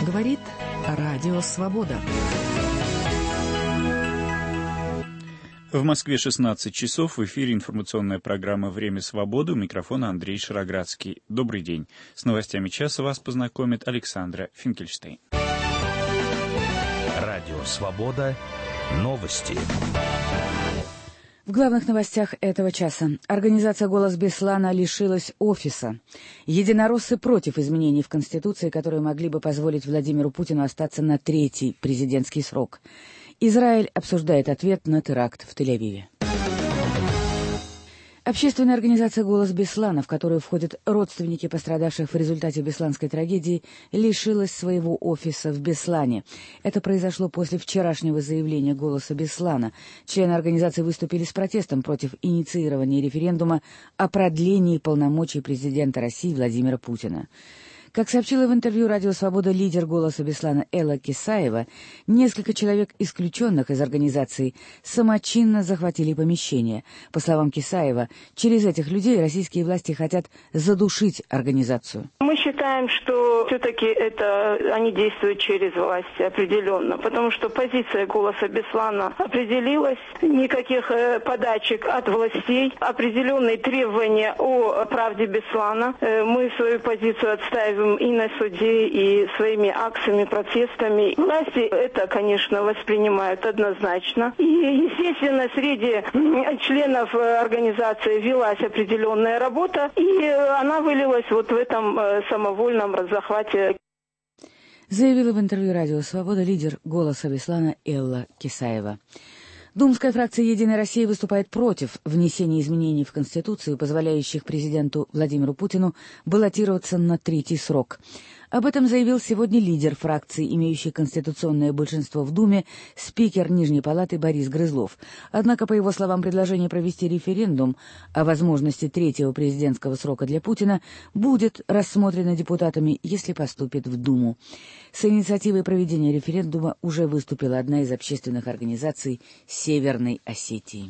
Говорит Радио Свобода. В Москве 16 часов. В эфире информационная программа «Время свободы». У микрофона Андрей Шароградский. Добрый день. С новостями часа вас познакомит Александра Финкельштейн. Радио Свобода. Новости. В главных новостях этого часа. Организация «Голос Беслана» лишилась офиса. Единороссы против изменений в Конституции, которые могли бы позволить Владимиру Путину остаться на третий президентский срок. Израиль обсуждает ответ на теракт в Тель-Авиве. Общественная организация «Голос Беслана», в которую входят родственники пострадавших в результате бесланской трагедии, лишилась своего офиса в Беслане. Это произошло после вчерашнего заявления «Голоса Беслана». Члены организации выступили с протестом против инициирования референдума о продлении полномочий президента России Владимира Путина. Как сообщила в интервью «Радио Свобода» лидер «Голоса Беслана» Элла Кисаева, несколько человек, исключенных из организации, самочинно захватили помещение. По словам Кисаева, через этих людей российские власти хотят задушить организацию. Мы считаем, что все-таки они действуют через власть определенно, потому что позиция «Голоса Беслана» определилась, никаких подачек от властей, определенные требования о правде Беслана. Мы свою позицию отстаиваем и на суде, и своими акциями, протестами. Власти это, конечно, воспринимают однозначно. И, естественно, среди членов организации велась определенная работа, и она вылилась вот в этом самовольном захвате. Заявила в интервью «Радио Свобода» лидер «Голоса Беслана» Элла Кисаева. Думская фракция «Единой России» выступает против внесения изменений в Конституцию, позволяющих президенту Владимиру Путину баллотироваться на третий срок. Об этом заявил сегодня лидер фракции, имеющий конституционное большинство в Думе, спикер Нижней Палаты Борис Грызлов. Однако, по его словам, предложение провести референдум о возможности третьего президентского срока для Путина будет рассмотрено депутатами, если поступит в Думу. С инициативой проведения референдума уже выступила одна из общественных организаций Северной Осетии.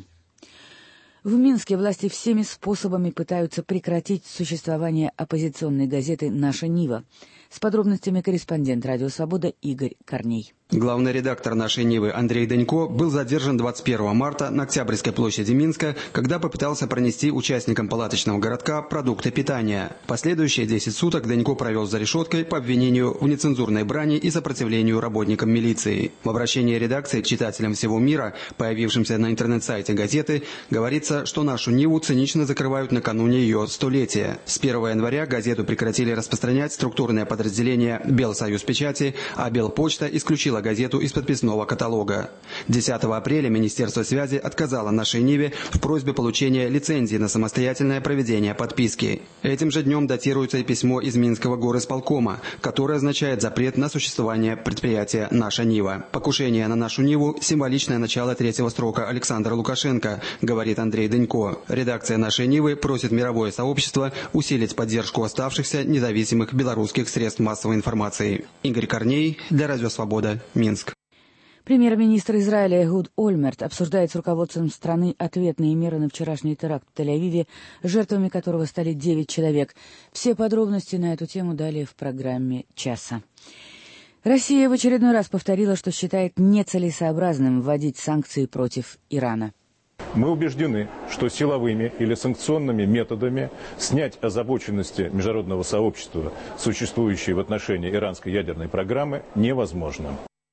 В Минске власти всеми способами пытаются прекратить существование оппозиционной газеты «Наша Нива». С подробностями корреспондент «Радио Свобода» Игорь Корней. Главный редактор «Нашей Нивы» Андрей Данько был задержан 21 марта на Октябрьской площади Минска, когда попытался пронести участникам палаточного городка продукты питания. Последующие 10 суток Данько провел за решеткой по обвинению в нецензурной брани и сопротивлению работникам милиции. В обращении редакции к читателям всего мира, появившимся на интернет-сайте газеты, говорится, что «Нашу Ниву» цинично закрывают накануне ее 100-летия. С 1 января газету прекратили распространять структурное подразделение «Белсоюзпечати», а Белпочта исключила газету из подписного каталога. 10 апреля Министерство связи отказало «Нашей Ниве» в просьбе получения лицензии на самостоятельное проведение подписки. Этим же днем датируется и письмо из Минского горисполкома, которое означает запрет на существование предприятия «Наша Нива». Покушение на «Нашу Ниву» – символичное начало третьего срока Александра Лукашенко, говорит Андрей Данько. Редакция «Нашей Нивы» просит мировое сообщество усилить поддержку оставшихся независимых белорусских средств массовой информации. Игорь Корней для Радио Свобода. Минск. Премьер-министр Израиля Эхуд Ольмерт обсуждает с руководством страны ответные меры на вчерашний теракт в Тель-Авиве, жертвами которого стали 9 человек. Все подробности на эту тему далее в программе «Часа». Россия в очередной раз повторила, что считает нецелесообразным вводить санкции против Ирана. Мы убеждены, что силовыми или санкционными методами снять озабоченности международного сообщества, существующие в отношении иранской ядерной программы, невозможно.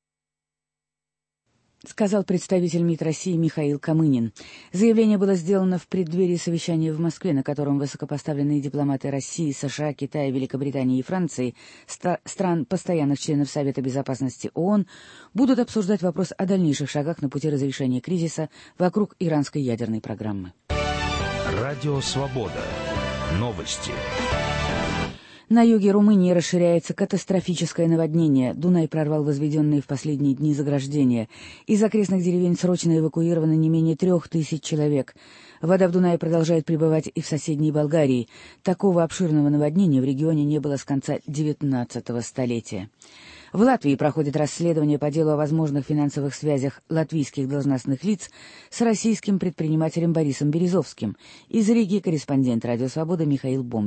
Сказал представитель МИД России Михаил Камынин. Заявление было сделано в преддверии совещания в Москве, на котором высокопоставленные дипломаты России, США, Китая, Великобритании и Франции, стран постоянных членов Совета Безопасности ООН, будут обсуждать вопрос о дальнейших шагах на пути разрешения кризиса вокруг иранской ядерной программы. Радио Свобода. Новости. На юге Румынии расширяется катастрофическое наводнение. Дунай прорвал возведенные в последние дни заграждения. Из окрестных деревень срочно эвакуировано не менее 3000 человек. Вода в Дунае продолжает прибывать и в соседней Болгарии. Такого обширного наводнения в регионе не было с конца XIX столетия. В Латвии проходит расследование по делу о возможных финансовых связях латвийских должностных лиц с российским предпринимателем Борисом Березовским. Из Риги корреспондент «Радио Свобода» Михаил Бомбин.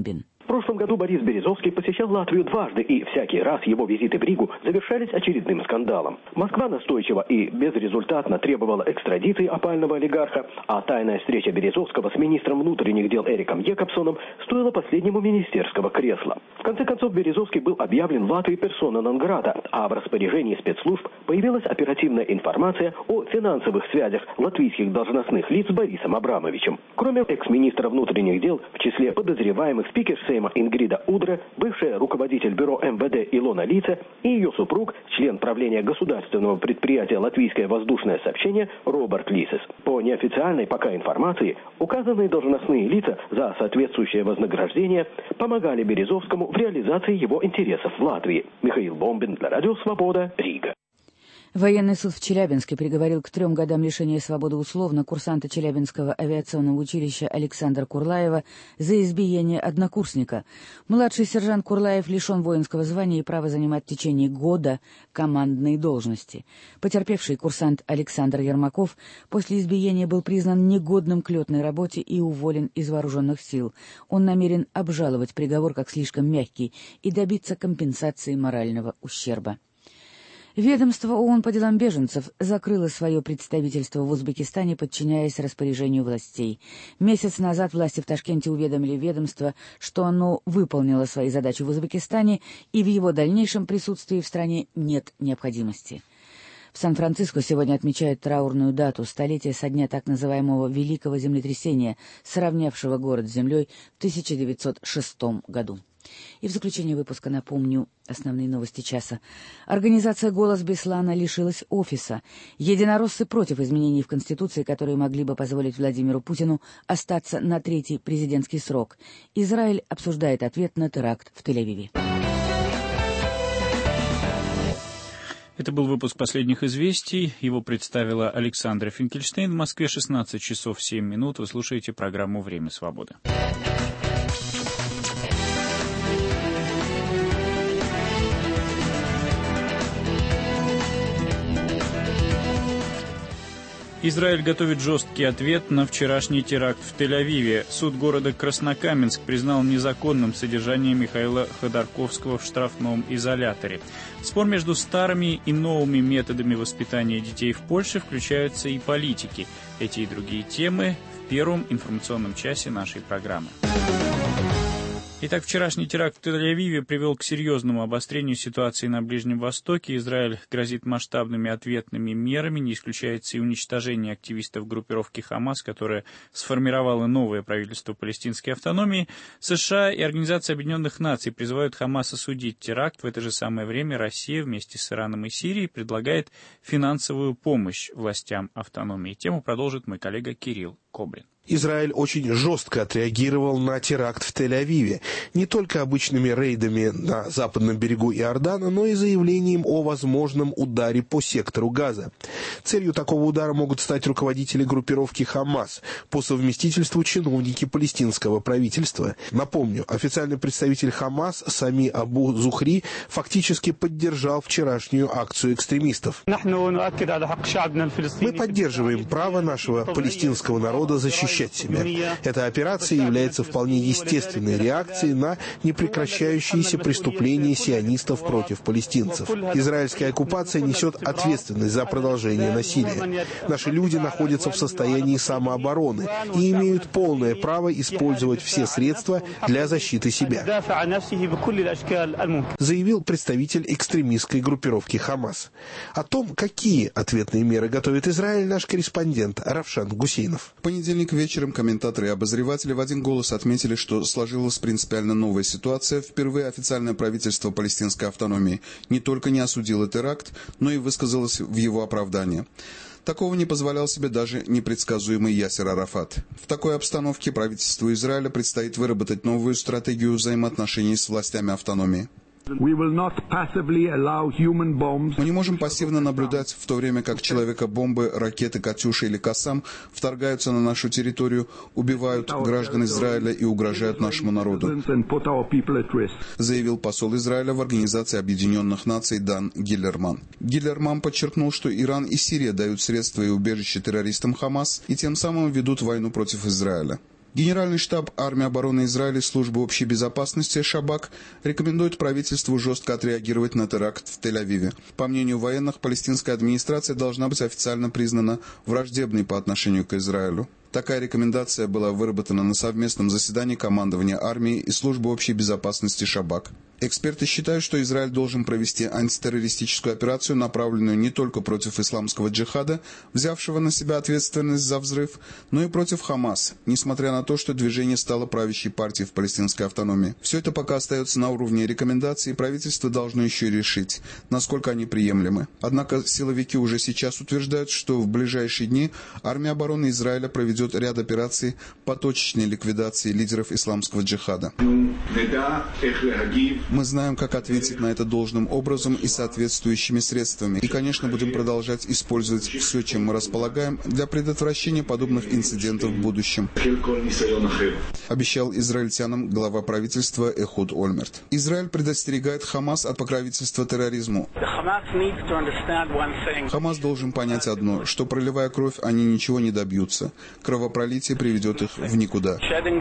В прошлом году Борис Березовский посещал Латвию дважды, и всякий раз его визиты в Ригу завершались очередным скандалом. Москва настойчиво и безрезультатно требовала экстрадиции опального олигарха, а тайная встреча Березовского с министром внутренних дел Эриком Якобсоном стоила последнему министерского кресла. В конце концов, Березовский был объявлен в Латвии персона нон-грата, а в распоряжении спецслужб появилась оперативная информация о финансовых связях латвийских должностных лиц с Борисом Абрамовичем. Кроме экс-министра внутренних дел, в числе подозреваемых спикер Сейма Ингрида Удре, бывшая руководитель бюро МВД Илона Лица и ее супруг, член правления государственного предприятия «Латвийское воздушное сообщение» Роберт Лисес. По неофициальной пока информации, указанные должностные лица за соответствующее вознаграждение помогали Березовскому в реализации его интересов в Латвии. Михаил Бомбин для Радио Свобода, Рига. Военный суд в Челябинске приговорил к 3 годам лишения свободы условно курсанта Челябинского авиационного училища Александра Курлаева за избиение однокурсника. Младший сержант Курлаев лишен воинского звания и права занимать в течение года командные должности. Потерпевший курсант Александр Ермаков после избиения был признан негодным к летной работе и уволен из вооруженных сил. Он намерен обжаловать приговор как слишком мягкий и добиться компенсации морального ущерба. Ведомство ООН по делам беженцев закрыло свое представительство в Узбекистане, подчиняясь распоряжению властей. Месяц назад власти в Ташкенте уведомили ведомство, что оно выполнило свои задачи в Узбекистане, и в его дальнейшем присутствии в стране нет необходимости. В Сан-Франциско сегодня отмечают траурную дату, столетие со дня так называемого Великого землетрясения, сравнявшего город с землей в 1906 году. И в заключение выпуска напомню основные новости часа. Организация «Голос Беслана» лишилась офиса. Единороссы против изменений в Конституции, которые могли бы позволить Владимиру Путину остаться на 3-й президентский срок. Израиль обсуждает ответ на теракт в Тель-Авиве. Это был выпуск последних известий. Его представила Александра Финкельштейн. В Москве 16 часов 7 минут. Вы слушаете программу «Время свободы». Израиль готовит жесткий ответ на вчерашний теракт в Тель-Авиве. Суд города Краснокаменск признал незаконным содержание Михаила Ходорковского в штрафном изоляторе. В спор между старыми и новыми методами воспитания детей в Польше включаются и политики. Эти и другие темы в первом информационном часе нашей программы. Итак, вчерашний теракт в Тель-Авиве привел к серьезному обострению ситуации на Ближнем Востоке. Израиль грозит масштабными ответными мерами. Не исключается и уничтожение активистов группировки «Хамас», которая сформировала новое правительство палестинской автономии. США и Организация Объединенных Наций призывают Хамас осудить теракт. В это же самое время Россия вместе с Ираном и Сирией предлагает финансовую помощь властям автономии. Тему продолжит мой коллега Кирилл Кобрин. Израиль очень жестко отреагировал на теракт в Тель-Авиве. Не только обычными рейдами на западном берегу Иордана, но и заявлением о возможном ударе по сектору Газа. Целью такого удара могут стать руководители группировки «Хамас», по совместительству чиновники палестинского правительства. Напомню, официальный представитель «Хамас» Сами Абу Зухри фактически поддержал вчерашнюю акцию экстремистов. Мы поддерживаем право нашего палестинского народа защищать себя. Эта операция является вполне естественной реакцией на непрекращающиеся преступления сионистов против палестинцев. Израильская оккупация несет ответственность за продолжение насилия. Наши люди находятся в состоянии самообороны и имеют полное право использовать все средства для защиты себя, заявил представитель экстремистской группировки «Хамас». О том, какие ответные меры готовит Израиль, наш корреспондент Равшан Гусейнов. В понедельник вечером комментаторы и обозреватели в один голос отметили, что сложилась принципиально новая ситуация. Впервые официальное правительство палестинской автономии не только не осудило теракт, но и высказалось в его оправдание. Такого не позволял себе даже непредсказуемый Ясер Арафат. В такой обстановке правительству Израиля предстоит выработать новую стратегию взаимоотношений с властями автономии. Мы не можем пассивно наблюдать, в то время как человека-бомбы, ракеты «Катюша» или «Кассам» вторгаются на нашу территорию, убивают граждан Израиля и угрожают нашему народу, заявил посол Израиля в Организации Объединенных Наций Дан Гиллерман. Гиллерман подчеркнул, что Иран и Сирия дают средства и убежище террористам «Хамас» и тем самым ведут войну против Израиля. Генеральный штаб армии обороны Израиля и службы общей безопасности Шабак рекомендует правительству жестко отреагировать на теракт в Тель-Авиве. По мнению военных, палестинская администрация должна быть официально признана враждебной по отношению к Израилю. Такая рекомендация была выработана на совместном заседании командования армии и службы общей безопасности Шабак. Эксперты считают, что Израиль должен провести антитеррористическую операцию, направленную не только против исламского джихада, взявшего на себя ответственность за взрыв, но и против Хамас, несмотря на то, что движение стало правящей партией в палестинской автономии. Все это пока остается на уровне рекомендаций, и правительство должно еще решить, насколько они приемлемы. Однако силовики уже сейчас утверждают, что в ближайшие дни армия обороны Израиля проведет ряд операций по точечной ликвидации лидеров исламского джихада. Мы знаем, как ответить на это должным образом и соответствующими средствами. И, конечно, будем продолжать использовать все, чем мы располагаем, для предотвращения подобных инцидентов в будущем, обещал израильтянам глава правительства Эхуд Ольмерт. Израиль предостерегает Хамас от покровительства терроризму. Хамас должен понять одно, что, проливая кровь, они ничего не добьются. Кровопролитие приведет их в никуда,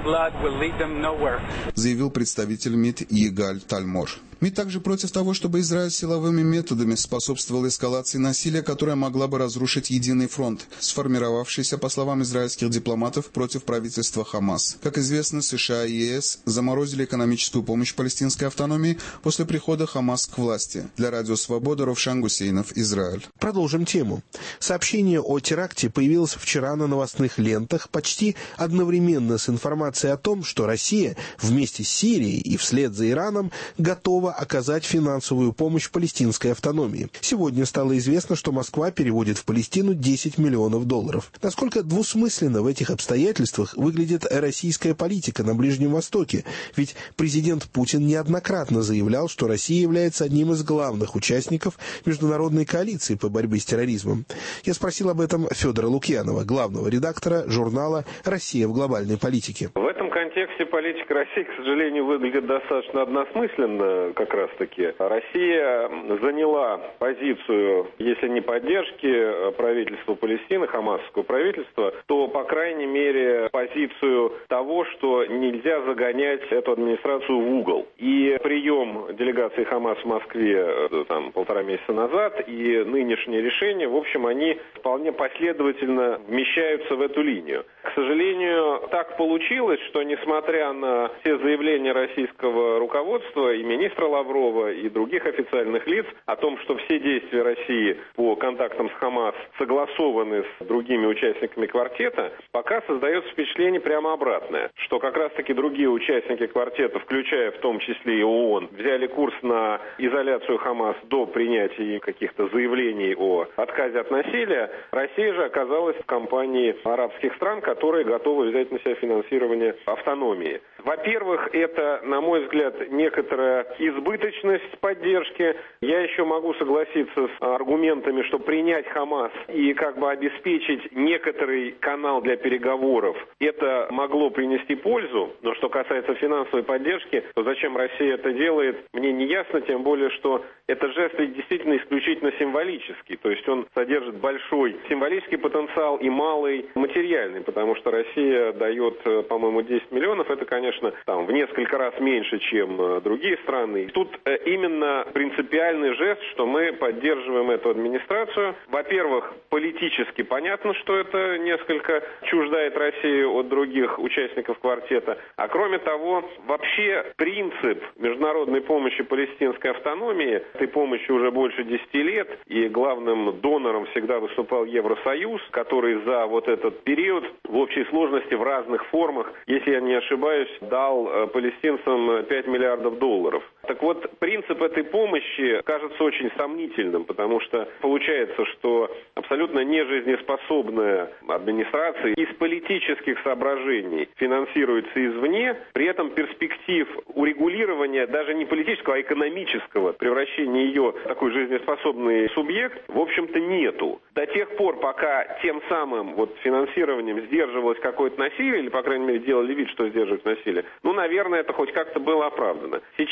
заявил представитель МИД Егаль Тальмор. МИД также против того, чтобы Израиль силовыми методами способствовал эскалации насилия, которая могла бы разрушить единый фронт, сформировавшийся, по словам израильских дипломатов, против правительства Хамас. Как известно, США и ЕС заморозили экономическую помощь палестинской автономии после прихода Хамас к власти. Для Радио Свобода Ровшан Гусейнов, Израиль. Продолжим тему. Сообщение о теракте появилось вчера на новостных лентах почти одновременно с информацией о том, что Россия вместе с Сирией и вслед за Ираном готова оказать финансовую помощь палестинской автономии. Сегодня стало известно, что Москва переводит в Палестину $10 миллионов. Насколько двусмысленно в этих обстоятельствах выглядит российская политика на Ближнем Востоке? Ведь президент Путин неоднократно заявлял, что Россия является одним из главных участников международной коалиции по борьбе с терроризмом. Я спросил об этом Федора Лукьянова, главного редактора журнала «Россия в глобальной политике». В этом контексте политика России, к сожалению, выглядит достаточно односмысленно. Как раз-таки Россия заняла позицию, если не поддержки правительства Палестины, хамасского правительства, то, по крайней мере, позицию того, что нельзя загонять эту администрацию в угол. И прием делегации Хамас в Москве там, 1,5 месяца назад и нынешнее решение, в общем, они вполне последовательно вмещаются в эту линию. К сожалению, так получилось, что, несмотря на все заявления российского руководства и министра Лаврова и других официальных лиц о том, что все действия России по контактам с Хамас согласованы с другими участниками квартета, пока создается впечатление прямо обратное, что как раз-таки другие участники квартета, включая в том числе и ООН, взяли курс на изоляцию Хамас до принятия каких-то заявлений о отказе от насилия. Россия же оказалась в компании арабских стран, которые готовы взять на себя финансирование автономии. Во-первых, это, на мой взгляд, некоторая избыточность поддержки. Я еще могу согласиться с аргументами, что принять Хамас и как бы обеспечить некоторый канал для переговоров, это могло принести пользу. Но что касается финансовой поддержки, то зачем Россия это делает, мне не ясно, тем более, что этот жест действительно исключительно символический. То есть он содержит большой символический потенциал и малый материальный, потому что Россия дает, по-моему, 10 миллионов. Это, конечно, там, в несколько раз меньше, чем другие страны. Тут именно принципиальный жест, что мы поддерживаем эту администрацию. Во-первых, политически понятно, что это несколько чуждает Россию от других участников квартета. А кроме того, вообще принцип международной помощи палестинской автономии, этой помощи уже больше 10 лет, и главным донором всегда выступал Евросоюз, который за вот этот период в общей сложности в разных формах, если я не ошибаюсь, дал палестинцам $5 миллиардов. Так вот, принцип этой помощи кажется очень сомнительным, потому что получается, что абсолютно нежизнеспособная администрация из политических соображений финансируется извне, при этом перспектив урегулирования даже не политического, а экономического превращения ее в такой жизнеспособный субъект, в общем-то, нету. До тех пор, пока тем самым вот финансированием сдерживалось какое-то насилие, или, по крайней мере, делали вид, что сдерживают насилие, наверное, это хоть как-то было оправдано. Сейчас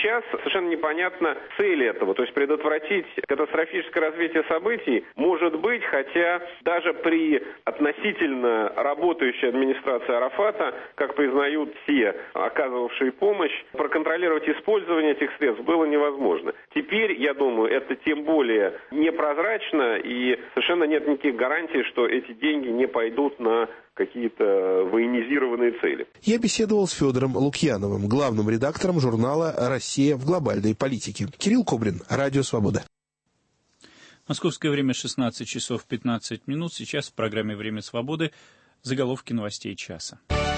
совершенно непонятна цель этого. То есть предотвратить катастрофическое развитие событий может быть, хотя даже при относительно работающей администрации Арафата, как признают все, оказывавшие помощь, проконтролировать использование этих средств было невозможно. Теперь, я думаю, это тем более непрозрачно, и совершенно нет никаких гарантий, что эти деньги не пойдут на какие-то военизированные цели. Я беседовал с Федором Лукьяновым, главным редактором журнала «Россия в глобальной политике». Кирилл Кобрин, Радио Свобода. Московское время 16 часов 15 минут. Сейчас в программе «Время свободы» заголовки новостей часа.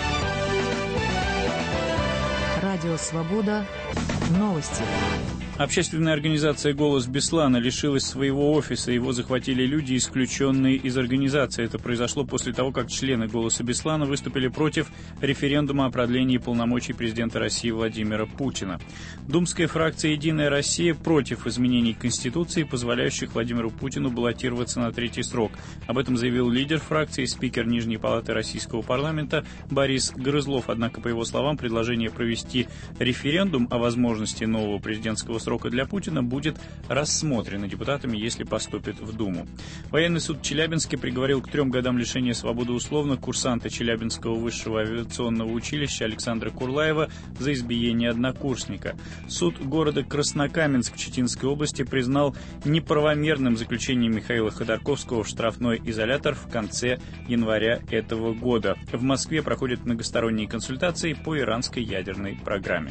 Радио Свобода. Новости. Общественная организация «Голос Беслана» лишилась своего офиса. Его захватили люди, исключенные из организации. Это произошло после того, как члены «Голоса Беслана» выступили против референдума о продлении полномочий президента России Владимира Путина. Думская фракция «Единая Россия» против изменений Конституции, позволяющих Владимиру Путину баллотироваться на третий срок. Об этом заявил лидер фракции, спикер Нижней палаты Российского парламента Борис Грызлов. Однако, по его словам, предложение провести референдум о возможности нового президентского срока для Путина будет рассмотрено депутатами, если поступит в Думу. Военный суд в Челябинске приговорил к 3 годам лишения свободы условно курсанта Челябинского высшего авиационного училища Александра Курлаева за избиение однокурсника. Суд города Краснокаменск Читинской области признал неправомерным заключение Михаила Ходорковского в штрафной изолятор в конце января этого года. В Москве проходят многосторонние консультации по иранской ядерной программе.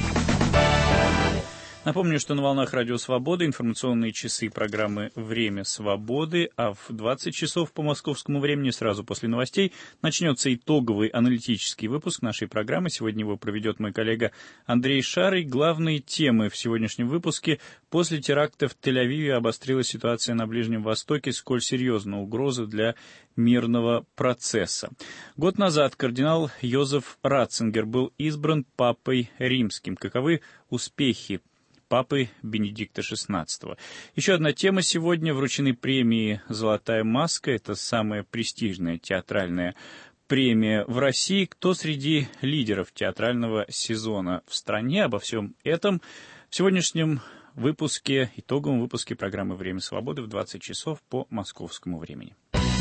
Напомню, что на волнах Радио Свободы информационные часы программы «Время свободы», а в 20 часов по московскому времени, сразу после новостей, начнется итоговый аналитический выпуск нашей программы. Сегодня его проведет мой коллега Андрей Шарый. Главные темы в сегодняшнем выпуске: после теракта в Тель-Авиве обострилась ситуация на Ближнем Востоке, сколь серьезна угроза для мирного процесса. Год назад кардинал Йозеф Ратцингер был избран папой римским. Каковы успехи папы Бенедикта XVI. Еще одна тема сегодня. Вручены премии «Золотая маска». Это самая престижная театральная премия в России. Кто среди лидеров театрального сезона в стране? Обо всем этом в сегодняшнем выпуске, итоговом выпуске программы «Время свободы» в 20 часов по московскому времени.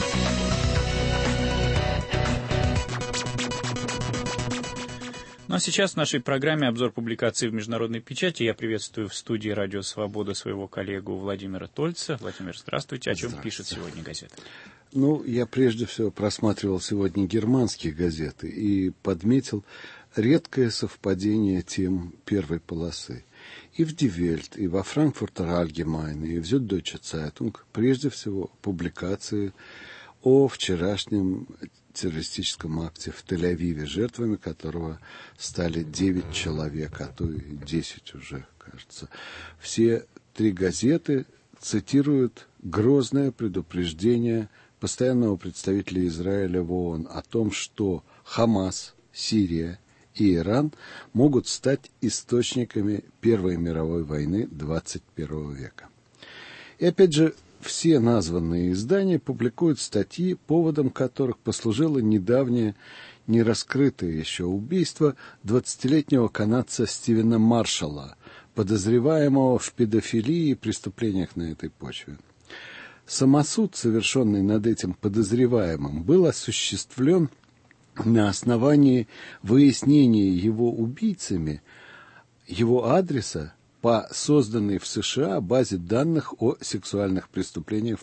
Ну а сейчас в нашей программе обзор публикаций в международной печати. Я приветствую в студии «Радио Свобода» своего коллегу Владимира Тольца. Владимир, здравствуйте. О чем пишет сегодня газета? Ну, я прежде всего просматривал сегодня германские газеты и подметил редкое совпадение тем первой полосы. И в Die Welt, и во Frankfurter Allgemeine, и в Süddeutsche Zeitung прежде всего публикации о вчерашнем террористическом акте в Тель-Авиве, жертвами которого стали 9 человек, а то и 10 уже, кажется. Все 3 газеты цитируют грозное предупреждение постоянного представителя Израиля в ООН о том, что Хамас, Сирия и Иран могут стать источниками Первой мировой войны 21 века. И опять же, все названные издания публикуют статьи, поводом которых послужило недавнее, нераскрытое еще убийство 20-летнего канадца Стивена Маршалла, подозреваемого в педофилии и преступлениях на этой почве. Самосуд, совершенный над этим подозреваемым, был осуществлен на основании выяснения его убийцами, его адреса, по созданной в США базе данных о сексуальных преступлениях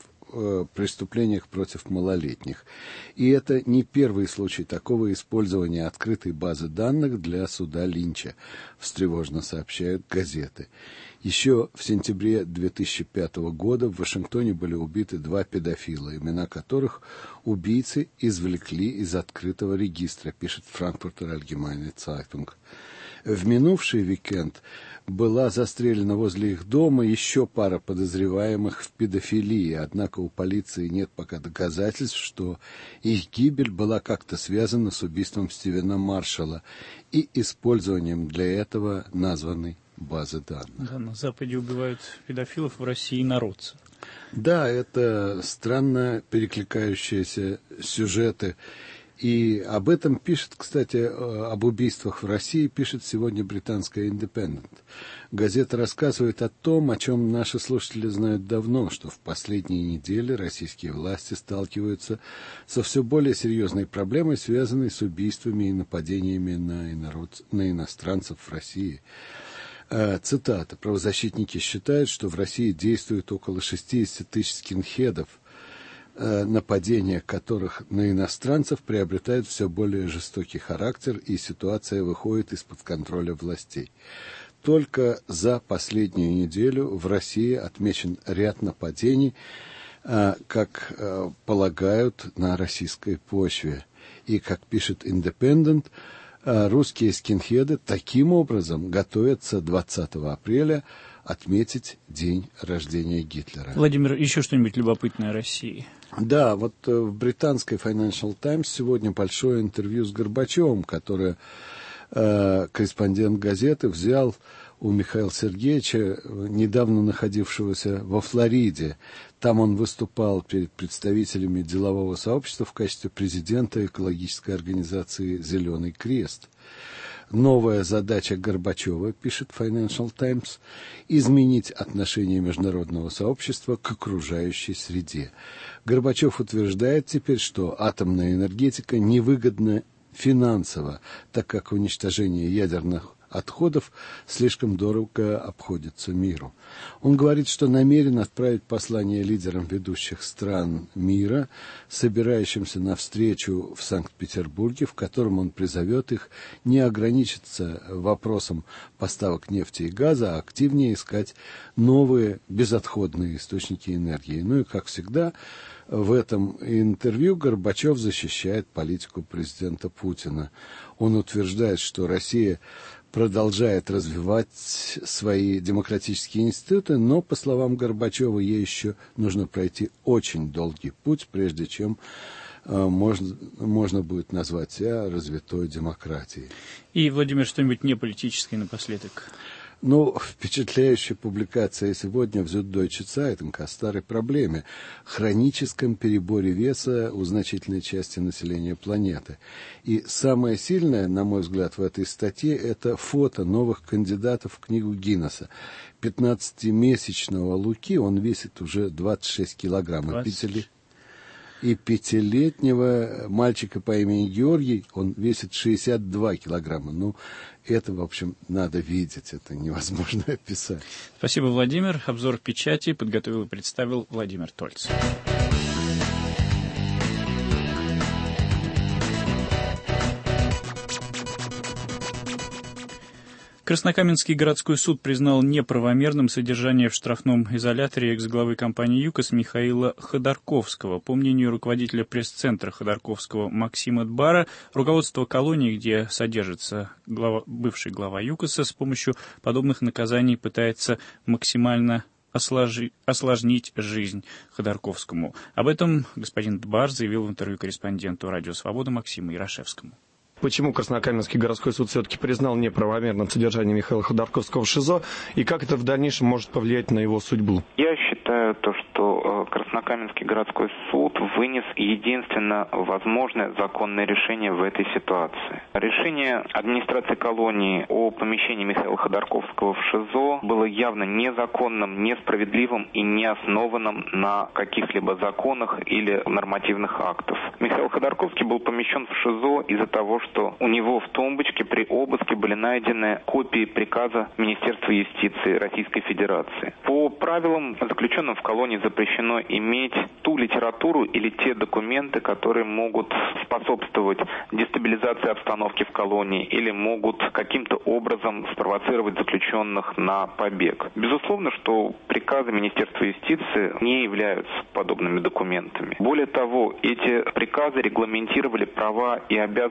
против малолетних. И это не первый случай такого использования открытой базы данных для суда Линча, встревожно сообщают газеты. Еще в сентябре 2005 года в Вашингтоне были убиты 2 педофила, имена которых убийцы извлекли из открытого регистра, пишет Frankfurter Allgemeine Zeitung. В минувший уикенд была застрелена возле их дома еще пара подозреваемых в педофилии, однако у полиции нет пока доказательств, что их гибель была как-то связана с убийством Стивена Маршалла и использованием для этого названной базы данных. Да, на Западе убивают педофилов, в России народцы. Да, это странно перекликающиеся сюжеты. И об этом пишет, кстати, об убийствах в России, пишет сегодня британская «Индепендент». Газета рассказывает о том, о чем наши слушатели знают давно, что в последние недели российские власти сталкиваются со все более серьезной проблемой, связанной с убийствами и нападениями на иностранцев в России. Цитата. «Правозащитники считают, что в России действует около 60 тысяч скинхедов, нападения которых на иностранцев приобретают все более жестокий характер, и ситуация выходит из-под контроля властей. Только за последнюю неделю в России отмечен ряд нападений, как полагают, на российской почве. И, как пишет «Индепендент», русские скинхеды таким образом готовятся 20 апреля отметить день рождения Гитлера». Владимир, еще что-нибудь любопытное о России? Да, вот в британской Financial Times сегодня большое интервью с Горбачевым, которое корреспондент газеты взял у Михаила Сергеевича, недавно находившегося во Флориде. Там он выступал перед представителями делового сообщества в качестве президента экологической организации «Зеленый крест». Новая задача Горбачева, пишет Financial Times, изменить отношение международного сообщества к окружающей среде. Горбачев утверждает теперь, что атомная энергетика невыгодна финансово, так как уничтожение ядерных отходов слишком дорого обходится миру. Он говорит, что намерен отправить послание лидерам ведущих стран мира, собирающимся на встречу в Санкт-Петербурге, в котором он призовет их не ограничиться вопросом поставок нефти и газа, а активнее искать новые безотходные источники энергии. Ну и, как всегда, в этом интервью Горбачев защищает политику президента Путина. Он утверждает, что Россия продолжает развивать свои демократические институты, но, по словам Горбачева, ей еще нужно пройти очень долгий путь, прежде чем можно будет назвать себя развитой демократией. И, Владимир, что-нибудь неполитическое напоследок? Ну, впечатляющая публикация сегодня в Süddeutsche Zeitung о старой проблеме – хроническом переборе веса у значительной части населения планеты. И самое сильное, на мой взгляд, в этой статье – это фото новых кандидатов в книгу Гиннесса. 15-месячного Луки, он весит уже 26 килограмм. 20. И 5-летнего мальчика по имени Георгий, он весит 62 килограмма. Ну, это, в общем, надо видеть, это невозможно описать. Спасибо, Владимир. Обзор печати подготовил и представил Владимир Тольц. Краснокаменский городской суд признал неправомерным содержание в штрафном изоляторе экс-главы компании ЮКОС Михаила Ходорковского. По мнению руководителя пресс-центра Ходорковского Максима Дбара, руководство колонии, где содержится бывший глава ЮКОСа, с помощью подобных наказаний пытается максимально осложнить жизнь Ходорковскому. Об этом господин Дбар заявил в интервью корреспонденту «Радио Свобода» Максиму Ярошевскому. Почему Краснокаменский городской суд все-таки признал неправомерным содержание Михаила Ходорковского в ШИЗО, и как это в дальнейшем может повлиять на его судьбу? Я считаю, что Краснокаменский городской суд вынес единственно возможное законное решение в этой ситуации. Решение администрации колонии о помещении Михаила Ходорковского в ШИЗО было явно незаконным, несправедливым и не основанным на каких-либо законах или нормативных актах. Михаил Ходорковский был помещен в ШИЗО из-за того, что у него в тумбочке при обыске были найдены копии приказа Министерства юстиции Российской Федерации. По правилам, заключенным в колонии запрещено иметь ту литературу или те документы, которые могут способствовать дестабилизации обстановки в колонии или могут каким-то образом спровоцировать заключенных на побег. Безусловно, что приказы Министерства юстиции не являются подобными документами. Более того, эти приказы регламентировали права и обязанности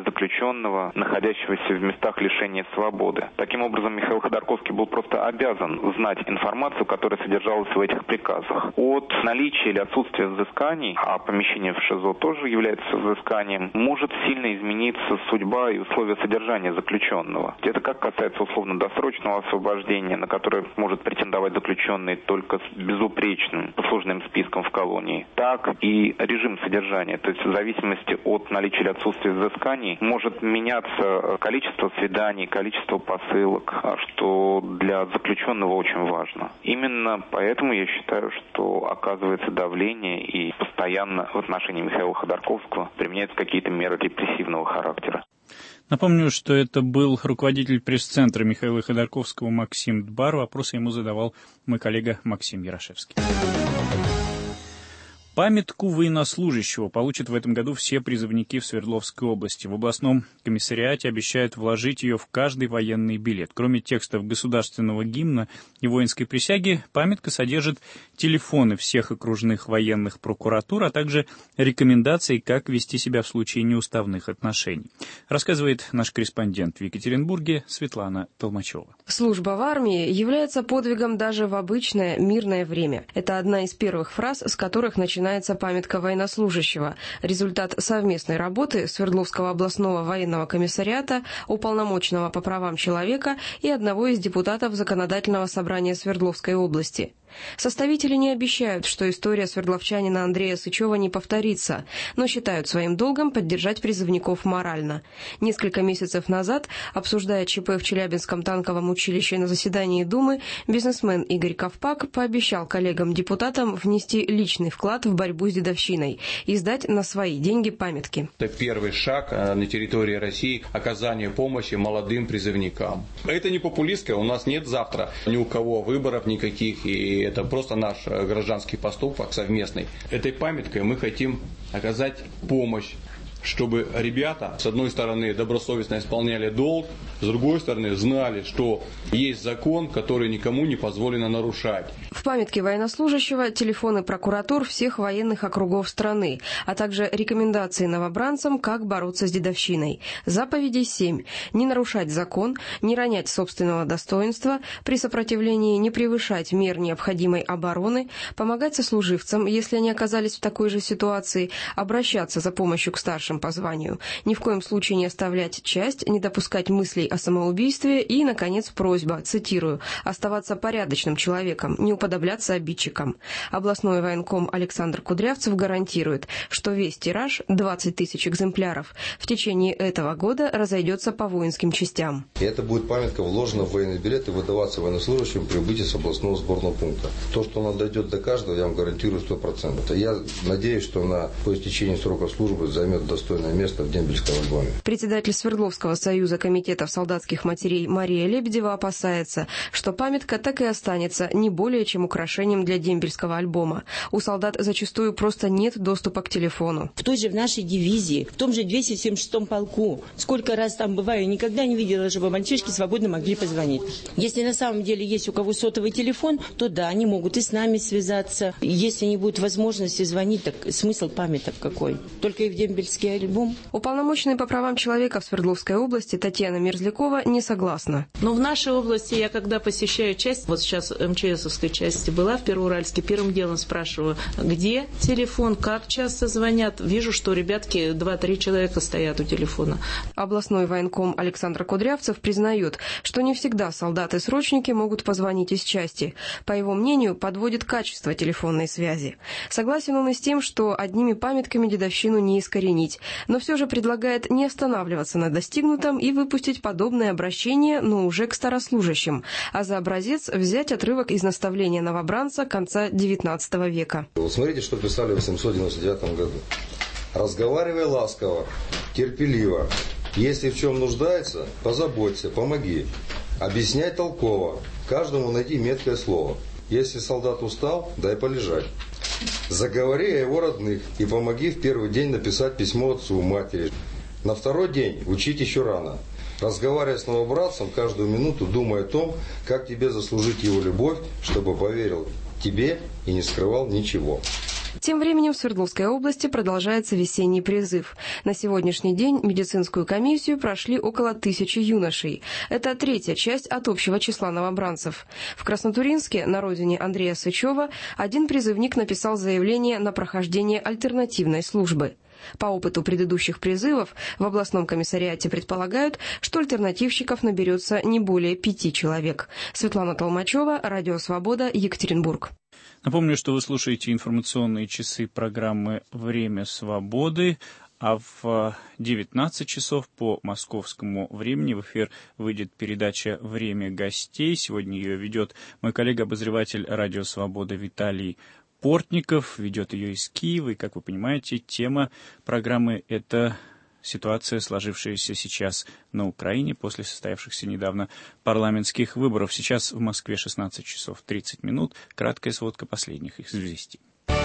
заключенного, находящегося в местах лишения свободы. Таким образом, Михаил Ходорковский был просто обязан знать информацию, которая содержалась в этих приказах. От наличия или отсутствия взысканий, а помещение в ШИЗО тоже является взысканием, может сильно измениться судьба и условия содержания заключенного. Это как касается условно-досрочного освобождения, на которое может претендовать заключенный только с безупречным послужным списком в колонии, так и режим содержания. То есть в зависимости от наличия или отсутствия взысканий может меняться количество свиданий, количество посылок, что для заключенного очень важно. Именно поэтому я считаю, что оказывается давление и постоянно в отношении Михаила Ходорковского применяются какие-то меры репрессивного характера. Напомню, что это был руководитель пресс-центра Михаила Ходорковского Максим Дбар. Вопросы ему задавал мой коллега Максим Ярошевский. Памятку военнослужащего получат в этом году все призывники в Свердловской области. В областном комиссариате обещают вложить ее в каждый военный билет. Кроме текстов государственного гимна и воинской присяги, памятка содержит телефоны всех окружных военных прокуратур, а также рекомендации, как вести себя в случае неуставных отношений. Рассказывает наш корреспондент в Екатеринбурге Светлана Толмачева. Служба в армии является подвигом даже в обычное мирное время. Это одна из первых фраз, с которых начинается памятка военнослужащего. Результат совместной работы Свердловского областного военного комиссариата, уполномоченного по правам человека и одного из депутатов Законодательного собрания Свердловской области. Составители не обещают, что история свердловчанина Андрея Сычева не повторится, но считают своим долгом поддержать призывников морально. Несколько месяцев назад, обсуждая ЧП в Челябинском танковом училище на заседании Думы, бизнесмен Игорь Ковпак пообещал коллегам-депутатам внести личный вклад в борьбу с дедовщиной и сдать на свои деньги памятки. Это первый шаг на территории России оказания помощи молодым призывникам. Это не популистское, у нас нет завтра ни у кого выборов никаких, и это просто наш гражданский поступок совместный. Этой памяткой мы хотим оказать помощь, чтобы ребята, с одной стороны, добросовестно исполняли долг, с другой стороны, знали, что есть закон, который никому не позволено нарушать. В памятке военнослужащего телефоны прокуратур всех военных округов страны, а также рекомендации новобранцам, как бороться с дедовщиной. Заповедей 7. Не нарушать закон, не ронять собственного достоинства, при сопротивлении не превышать мер необходимой обороны, помогать сослуживцам, если они оказались в такой же ситуации, обращаться за помощью к старшим по званию, ни в коем случае не оставлять часть, не допускать мыслей о самоубийстве и, наконец, просьба, цитирую, оставаться порядочным человеком, не уподобляться обидчикам. Областной военком Александр Кудрявцев гарантирует, что весь тираж, 20 тысяч экземпляров, в течение этого года разойдется по воинским частям. И это будет памятка вложена в военный билет и выдаваться военнослужащим при прибытии с областного сборного пункта. То, что она дойдет до каждого, я вам гарантирую 100%. Я надеюсь, что она по истечении срока службы займет достойное место в дембельском альбоме. Председатель Свердловского союза комитетов солдатских матерей Мария Лебедева опасается, что памятка так и останется не более чем украшением для дембельского альбома. У солдат зачастую просто нет доступа к телефону. В той же в нашей дивизии, в том же 276-м полку, сколько раз там бываю, никогда не видела, чтобы мальчишки свободно могли позвонить. Если на самом деле есть у кого сотовый телефон, то да, они могут и с нами связаться. Если не будет возможности звонить, так смысл памяток какой? Только и в дембельский альбом. Уполномоченный по правам человека в Свердловской области Татьяна Мерзлякова не согласна. Но в нашей области я когда посещаю часть, вот сейчас МЧСовской части была в Первоуральске, первым делом спрашиваю, где телефон, как часто звонят. Вижу, что ребятки 2-3 человека стоят у телефона. Областной военком Александр Кудрявцев признает, что не всегда солдаты-срочники могут позвонить из части. По его мнению, подводит качество телефонной связи. Согласен он и с тем, что одними памятками дедовщину не искоренить, но все же предлагает не останавливаться на достигнутом и выпустить подобное обращение, но уже к старослужащим, а за образец взять отрывок из наставления новобранца конца XIX века. Вот смотрите, что писали в 899 году. «Разговаривай ласково, терпеливо. Если в чем нуждается, позаботься, помоги. Объясняй толково, каждому найди меткое слово. Если солдат устал, дай полежать. Заговори о его родных и помоги в первый день написать письмо отцу, матери. На второй день учить еще рано. Разговаривая с новобранцем, каждую минуту думай о том, как тебе заслужить его любовь, чтобы поверил тебе и не скрывал ничего». Тем временем в Свердловской области продолжается весенний призыв. На сегодняшний день медицинскую комиссию прошли около 1000 юношей. Это третья часть от общего числа новобранцев. В Краснотурьинске, на родине Андрея Сычева, один призывник написал заявление на прохождение альтернативной службы. По опыту предыдущих призывов в областном комиссариате предполагают, что альтернативщиков наберется не более 5 человек. Светлана Толмачева, Радио Свобода, Екатеринбург. Напомню, что вы слушаете информационные часы программы «Время свободы», а в 19 часов по московскому времени в эфир выйдет передача «Время гостей». Сегодня ее ведет мой коллега-обозреватель «Радио Свобода» Виталий Портников, ведет ее из Киева. И, как вы понимаете, тема программы – это ситуация, сложившаяся сейчас на Украине после состоявшихся недавно парламентских выборов. Сейчас в Москве 16 часов 30 минут. Краткая сводка последних известий.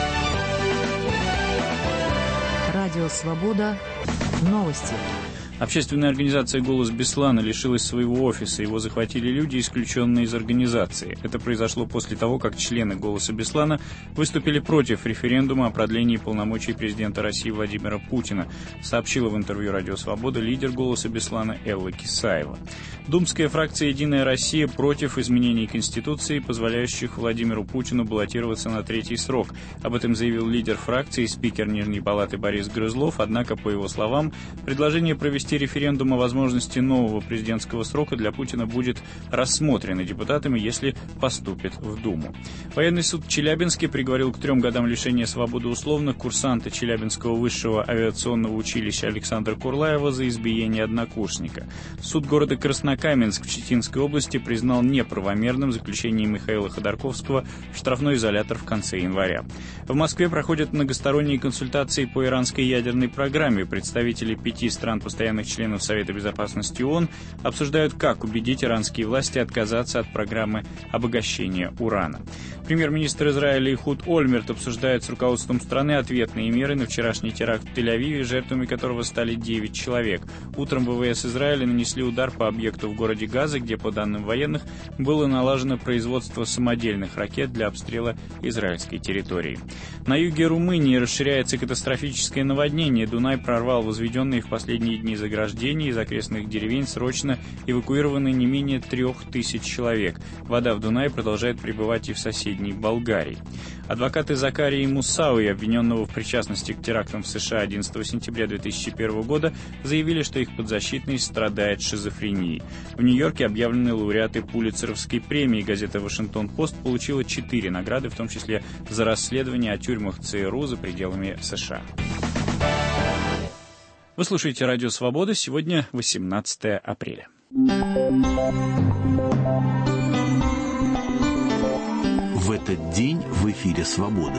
Радио «Свобода». Новости. Общественная организация «Голос Беслана» лишилась своего офиса. Его захватили люди, исключенные из организации. Это произошло после того, как члены «Голоса Беслана» выступили против референдума о продлении полномочий президента России Владимира Путина, сообщила в интервью «Радио Свобода» лидер «Голоса Беслана» Элла Кисаева. Думская фракция «Единая Россия» против изменений Конституции, позволяющих Владимиру Путину баллотироваться на третий срок. Об этом заявил лидер фракции и спикер Нижней палаты Борис Грызлов. Однако, по его словам, предложение провести референдум о возможности нового президентского срока для Путина будет рассмотрено депутатами, если поступит в Думу. Военный суд в Челябинске приговорил к 3 годам лишения свободы условно курсанта Челябинского высшего авиационного училища Александра Курлаева за избиение однокурсника. Суд города Краснокаменск в Читинской области признал неправомерным заключение Михаила Ходорковского в штрафной изолятор в конце января. В Москве проходят многосторонние консультации по иранской ядерной программе. Представители 5 стран постоянных членов Совета Безопасности ООН обсуждают, как убедить иранские власти отказаться от программы обогащения урана. Премьер-министр Израиля Ихуд Ольмерт обсуждает с руководством страны ответные меры на вчерашний теракт в Тель-Авиве, жертвами которого стали 9 человек. Утром ВВС Израиля нанесли удар по объекту в городе Газа, где, по данным военных, было налажено производство самодельных ракет для обстрела израильской территории. На юге Румынии расширяется катастрофическое наводнение. Дунай прорвал возведенные в последние дни заграждения. Из окрестных деревень срочно эвакуированы не менее 3000 человек. Вода в Дунае продолжает прибывать и в соседней Болгарии. Адвокаты Закарии Мусауи, обвиненного в причастности к терактам в США 11 сентября 2001 года, заявили, что их подзащитный страдает шизофренией. В Нью-Йорке объявлены лауреаты Пулитцеровской премии. Газета «Вашингтон-Пост» получила 4 награды, в том числе за расследование о тюрьмах ЦРУ за пределами США. Вы слушаете «Радио Свобода». Сегодня 18 апреля. В этот день в эфире «Свободы».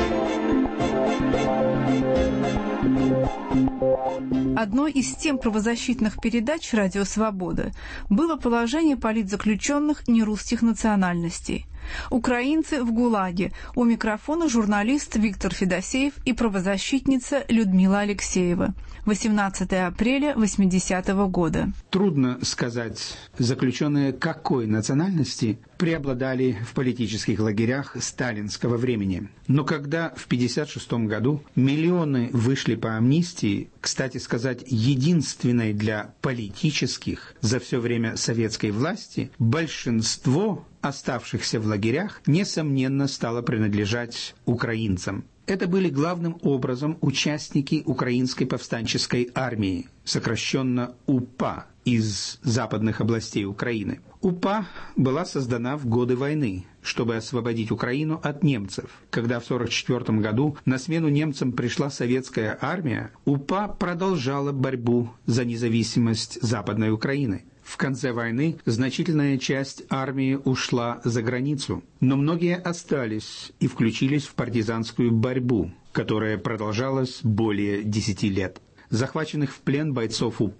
Одной из тем правозащитных передач «Радио Свобода» было положение политзаключенных нерусских национальностей. Украинцы в ГУЛАГе. У микрофона журналист Виктор Федосеев и правозащитница Людмила Алексеева. 18 апреля 80-го года. Трудно сказать, заключенные какой национальности преобладали в политических лагерях сталинского времени. Но когда в 1956 году миллионы вышли по амнистии, кстати сказать, единственной для политических за все время советской власти, большинство оставшихся в лагерях, несомненно, стало принадлежать украинцам. Это были главным образом участники Украинской повстанческой армии, сокращенно УПА, из западных областей Украины. УПА была создана в годы войны, чтобы освободить Украину от немцев. Когда в 1944 году на смену немцам пришла советская армия, УПА продолжала борьбу за независимость Западной Украины. В конце войны значительная часть армии ушла за границу, но многие остались и включились в партизанскую борьбу, которая продолжалась более 10 лет. Захваченных в плен бойцов УПА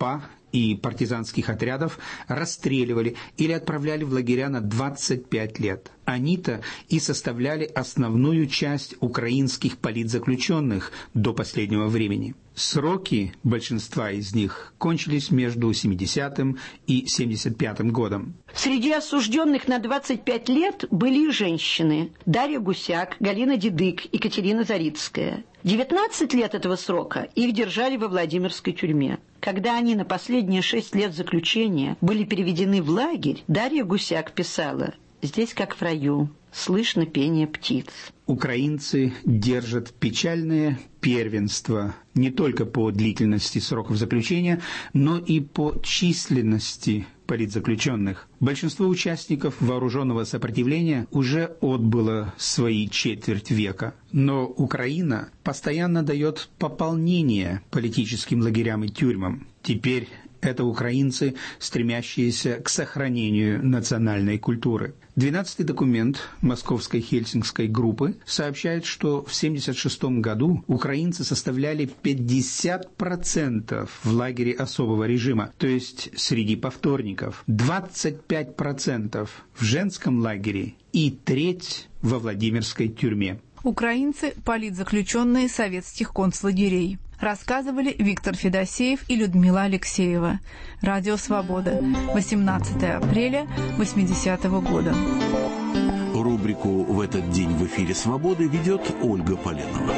и партизанских отрядов расстреливали или отправляли в лагеря на 25 лет. Они-то и составляли основную часть украинских политзаключенных до последнего времени. Сроки большинства из них кончились между 70-м и 75-м годом. Среди осужденных на 25 лет были и женщины. Дарья Гусяк, Галина Дидык, Екатерина Зарицкая. 19 лет этого срока их держали во Владимирской тюрьме. Когда они на последние 6 лет заключения были переведены в лагерь, Дарья Гусяк писала: «Здесь как в раю, слышно пение птиц». Украинцы держат печальное первенство не только по длительности сроков заключения, но и по численности политзаключенных. Большинство участников вооруженного сопротивления уже отбыло свои четверть века. Но Украина постоянно дает пополнение политическим лагерям и тюрьмам. Теперь это украинцы, стремящиеся к сохранению национальной культуры. 12-й документ Московской Хельсинкской группы сообщает, что в 1976 году украинцы составляли 50% в лагере особого режима, то есть среди повторников, 25% в женском лагере и треть во Владимирской тюрьме. Украинцы – политзаключенные советских концлагерей. Рассказывали Виктор Федосеев и Людмила Алексеева. Радио «Свобода», 18 апреля 80-го года. Рубрику «В этот день в эфире Свободы» ведет Ольга Поленова.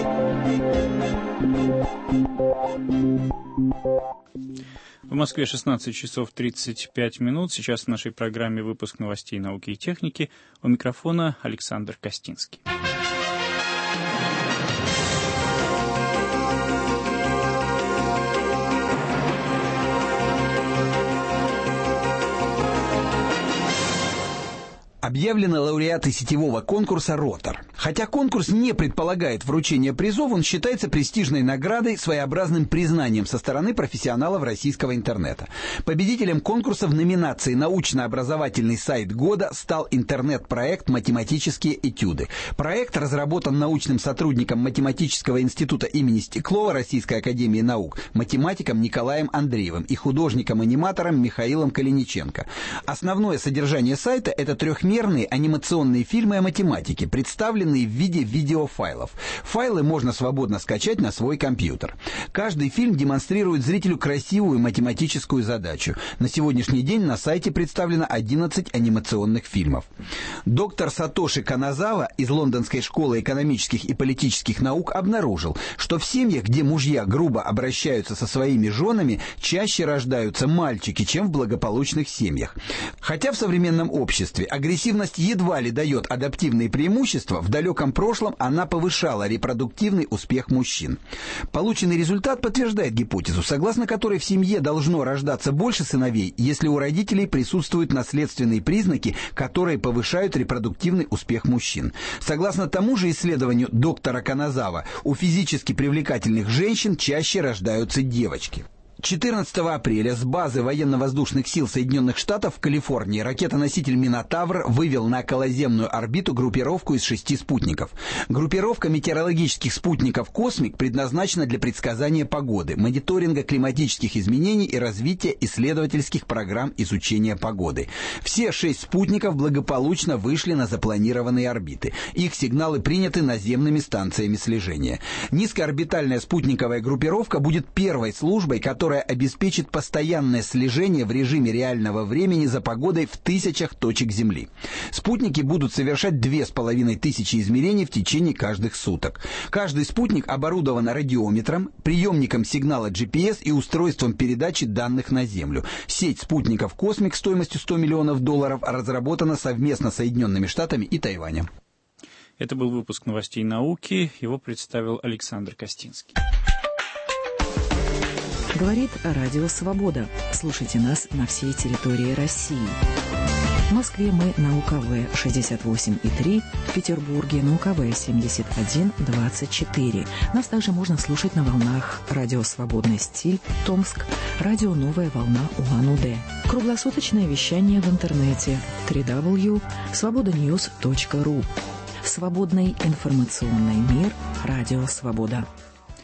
В Москве 16 часов 35 минут. Сейчас в нашей программе выпуск новостей науки и техники. У микрофона Александр Костинский. Объявлены лауреаты сетевого конкурса «Ротор». Хотя конкурс не предполагает вручение призов, он считается престижной наградой, своеобразным признанием со стороны профессионалов российского интернета. Победителем конкурса в номинации «Научно-образовательный сайт года» стал интернет-проект «Математические этюды». Проект разработан научным сотрудником Математического института имени Стеклова Российской академии наук, математиком Николаем Андреевым и художником-аниматором Михаилом Калиниченко. Основное содержание сайта – это трехмерные анимационные фильмы о математике, представленные в виде видеофайлов. Файлы можно свободно скачать на свой компьютер. Каждый фильм демонстрирует зрителю красивую математическую задачу. На сегодняшний день на сайте представлено 11 анимационных фильмов. Доктор Сатоши Каназава из Лондонской школы экономических и политических наук обнаружил, что в семьях, где мужья грубо обращаются со своими женами, чаще рождаются мальчики, чем в благополучных семьях. Хотя в современном обществе агрессивность едва ли дает адаптивные преимущества, в далеком прошлом она повышала репродуктивный успех мужчин. Полученный результат подтверждает гипотезу, согласно которой в семье должно рождаться больше сыновей, если у родителей присутствуют наследственные признаки, которые повышают репродуктивный успех мужчин. Согласно тому же исследованию доктора Каназава, у физически привлекательных женщин чаще рождаются девочки. 14 апреля с базы военно-воздушных сил Соединенных Штатов в Калифорнии ракетоноситель «Минотавр» вывел на околоземную орбиту группировку из 6 спутников. Группировка метеорологических спутников «Космик» предназначена для предсказания погоды, мониторинга климатических изменений и развития исследовательских программ изучения погоды. Все 6 спутников благополучно вышли на запланированные орбиты. Их сигналы приняты наземными станциями слежения. Низкоорбитальная спутниковая группировка будет первой службой, которая обеспечит постоянное слежение в режиме реального времени за погодой в тысячах точек Земли. Спутники будут совершать 2500 измерений в течение каждых суток. Каждый спутник оборудован радиометром, приемником сигнала GPS и устройством передачи данных на Землю. Сеть спутников «Космик» стоимостью $100 миллионов разработана совместно с Соединенными Штатами и Тайванем. Это был выпуск новостей науки. Его представил Александр Костинский. Говорит Радио «Свобода». Слушайте нас на всей территории России. В Москве мы на УКВ 68,3, в Петербурге на УКВ 71,24. Нас также можно слушать на волнах Радио «Свободный стиль», Томск, Радио «Новая волна» Улан-Удэ. Круглосуточное вещание в интернете www.svobodanews.ru. Свободный информационный мир. Радио «Свобода».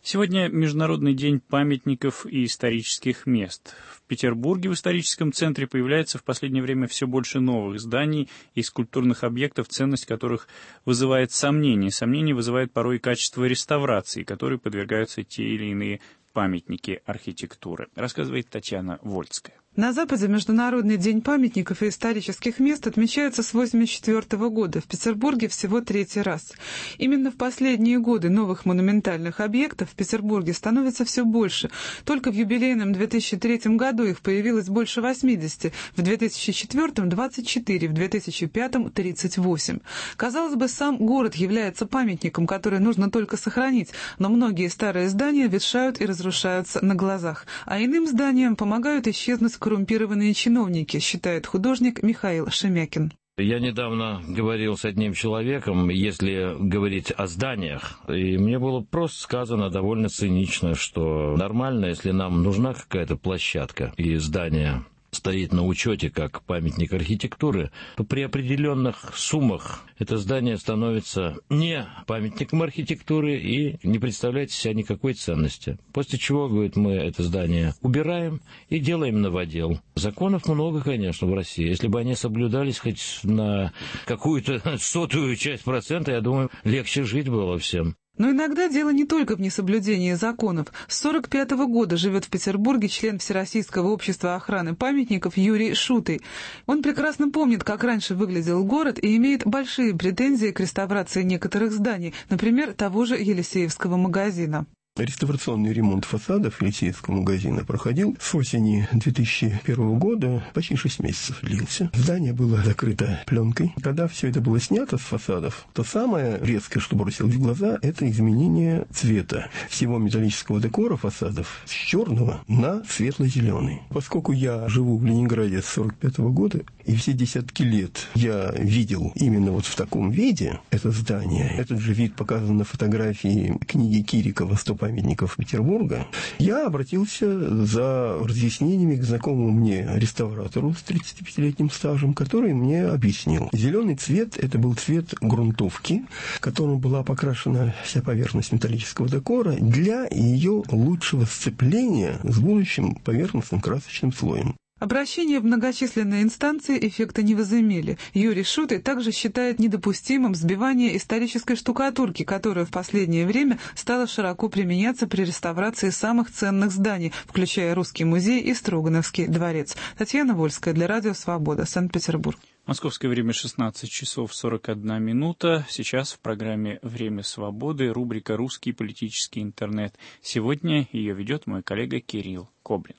Сегодня Международный день памятников и исторических мест. В Петербурге в историческом центре появляется в последнее время все больше новых зданий и скульптурных объектов, ценность которых вызывает сомнения. Сомнения вызывает порой и качество реставрации, которой подвергаются те или иные памятники архитектуры. Рассказывает Татьяна Вольская. На Западе Международный день памятников и исторических мест отмечается с 1984 года. В Петербурге всего 3-й раз. Именно в последние годы новых монументальных объектов в Петербурге становится все больше. Только в юбилейном 2003 году их появилось больше 80, в 2004 – 24, в 2005 – 38. Казалось бы, сам город является памятником, который нужно только сохранить, но многие старые здания ветшают и разрушаются на глазах, а иным зданиям помогают исчезнуть коррумпированные чиновники, считает художник Михаил Шемякин. Я недавно говорил с одним человеком, если говорить о зданиях, и мне было просто сказано довольно цинично, что нормально, если нам нужна какая-то площадка и здание стоит на учете как памятник архитектуры, то при определенных суммах это здание становится не памятником архитектуры и не представляет из себя никакой ценности. После чего, говорит, мы это здание убираем и делаем новодел. Законов много, конечно, в России. Если бы они соблюдались хоть на какую-то 100-ую часть процента, я думаю, легче жить было всем. Но иногда дело не только в несоблюдении законов. С 1945 года живет в Петербурге член Всероссийского общества охраны памятников Юрий Шутый. Он прекрасно помнит, как раньше выглядел город, и имеет большие претензии к реставрации некоторых зданий, например, того же Елисеевского магазина. Реставрационный ремонт фасадов Елисеевского магазина проходил с осени 2001 года, почти 6 месяцев длился. Здание было закрыто пленкой. Когда все это было снято с фасадов, то самое резкое, что бросилось в глаза, это изменение цвета всего металлического декора фасадов с черного на светло-зеленый. Поскольку я живу в Ленинграде с 1945 года, и все десятки лет я видел именно вот в таком виде это здание, этот же вид показан на фотографии книги Кирикова «100 памятников Петербурга», я обратился за разъяснениями к знакомому мне реставратору с 35-летним стажем, который мне объяснил. Зеленый цвет – это был цвет грунтовки, которым была покрашена вся поверхность металлического декора для ее лучшего сцепления с будущим поверхностным красочным слоем. Обращения в многочисленные инстанции эффекта не возымели. Юрий Шутый также считает недопустимым сбивание исторической штукатурки, которая в последнее время стала широко применяться при реставрации самых ценных зданий, включая Русский музей и Строгановский дворец. Татьяна Вольская для Радио Свобода, Санкт-Петербург. Московское время 16 часов 41 минута. Сейчас в программе «Время свободы» рубрика «Русский политический интернет». Сегодня ее ведет мой коллега Кирилл Коблин.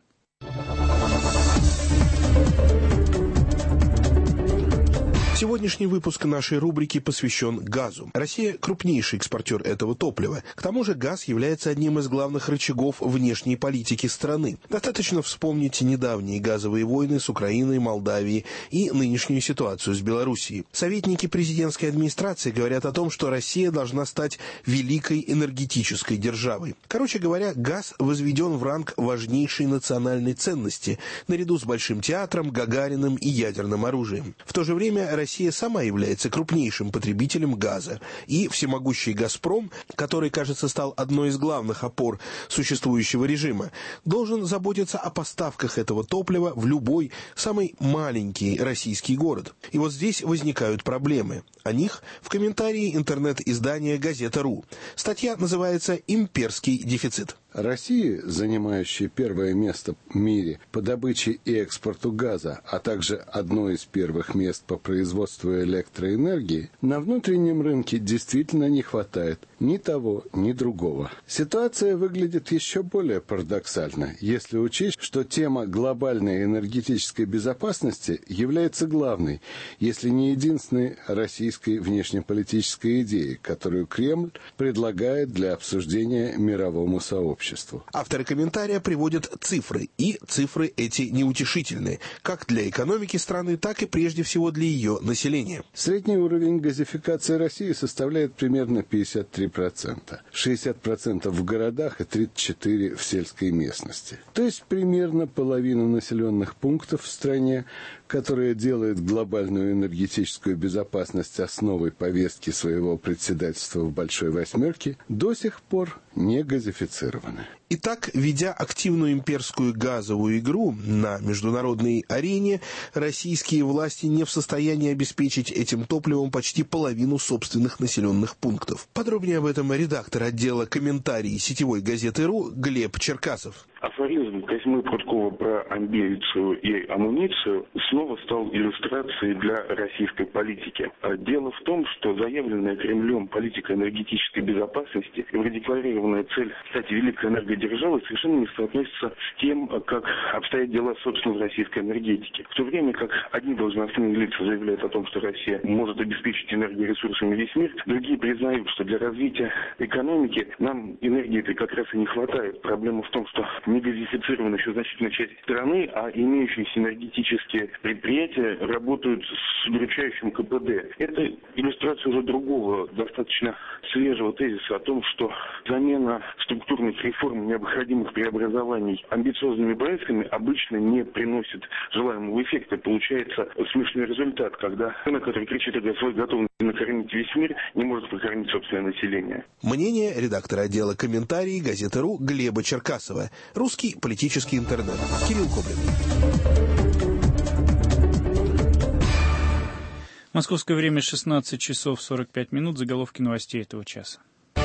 Сегодняшний выпуск нашей рубрики посвящен газу. Россия – крупнейший экспортер этого топлива. К тому же газ является одним из главных рычагов внешней политики страны. Достаточно вспомнить недавние газовые войны с Украиной, Молдавией и нынешнюю ситуацию с Белоруссией. Советники президентской администрации говорят о том, что Россия должна стать великой энергетической державой. Короче говоря, газ возведен в ранг важнейшей национальной ценности, наряду с Большим театром, Гагариным и ядерным оружием. В то же время Россия сама является крупнейшим потребителем газа, и всемогущий «Газпром», который, кажется, стал одной из главных опор существующего режима, должен заботиться о поставках этого топлива в любой, самый маленький российский город. И вот здесь возникают проблемы. О них в комментарии интернет-издания «Газета.ру». Статья называется «Имперский дефицит». Россия, занимающая первое место в мире по добыче и экспорту газа, а также одно из первых мест по производству электроэнергии, на внутреннем рынке действительно не хватает ни того, ни другого. Ситуация выглядит еще более парадоксально, если учесть, что тема глобальной энергетической безопасности является главной, если не единственной российской внешнеполитической идеей, которую Кремль предлагает для обсуждения мировому сообществу. Авторы комментария приводят цифры, и цифры эти неутешительны, как для экономики страны, так и прежде всего для ее населения. Средний уровень газификации России составляет примерно 53%, 60% в городах и 34% в сельской местности. То есть примерно половина населенных пунктов в стране которая делает глобальную энергетическую безопасность основой повестки своего председательства в «Большой восьмерке», до сих пор не газифицированы. Итак, ведя активную имперскую газовую игру на международной арене, российские власти не в состоянии обеспечить этим топливом почти половину собственных населенных пунктов. Подробнее об этом редактор отдела комментарий сетевой газеты «РУ» Глеб Черкасов. Афоризм Козьмы Пруткова про амбицию и амуницию снова стал иллюстрацией для российской политики. Дело в том, что заявленная Кремлем политика энергетической безопасности и продекларированная цель стать великой энергодержавой совершенно не соотносится с тем, как обстоят дела, собственно, в российской энергетике. В то время как одни должностные лица заявляют о том, что Россия может обеспечить энергоресурсами весь мир, другие признают, что для развития экономики нам энергии этой как раз и не хватает. Проблема в том, что не газифицирована еще значительная часть страны, а имеющиеся энергетические предприятия работают с удручающим КПД. Это иллюстрация уже другого, достаточно свежего тезиса о том, что замена структурных реформ, необходимых преобразований амбициозными проектами обычно не приносит желаемого эффекта. Получается смешной результат, когда страна, которая кричит о своей готовности накормить весь мир, не может прокормить собственное население. Мнение редактора отдела комментарий газеты «РУ» Глеба Черкасова. Русский политический интернет. Кирилл Коблин. Московское время 16 часов 45 минут. Заголовки новостей этого часа.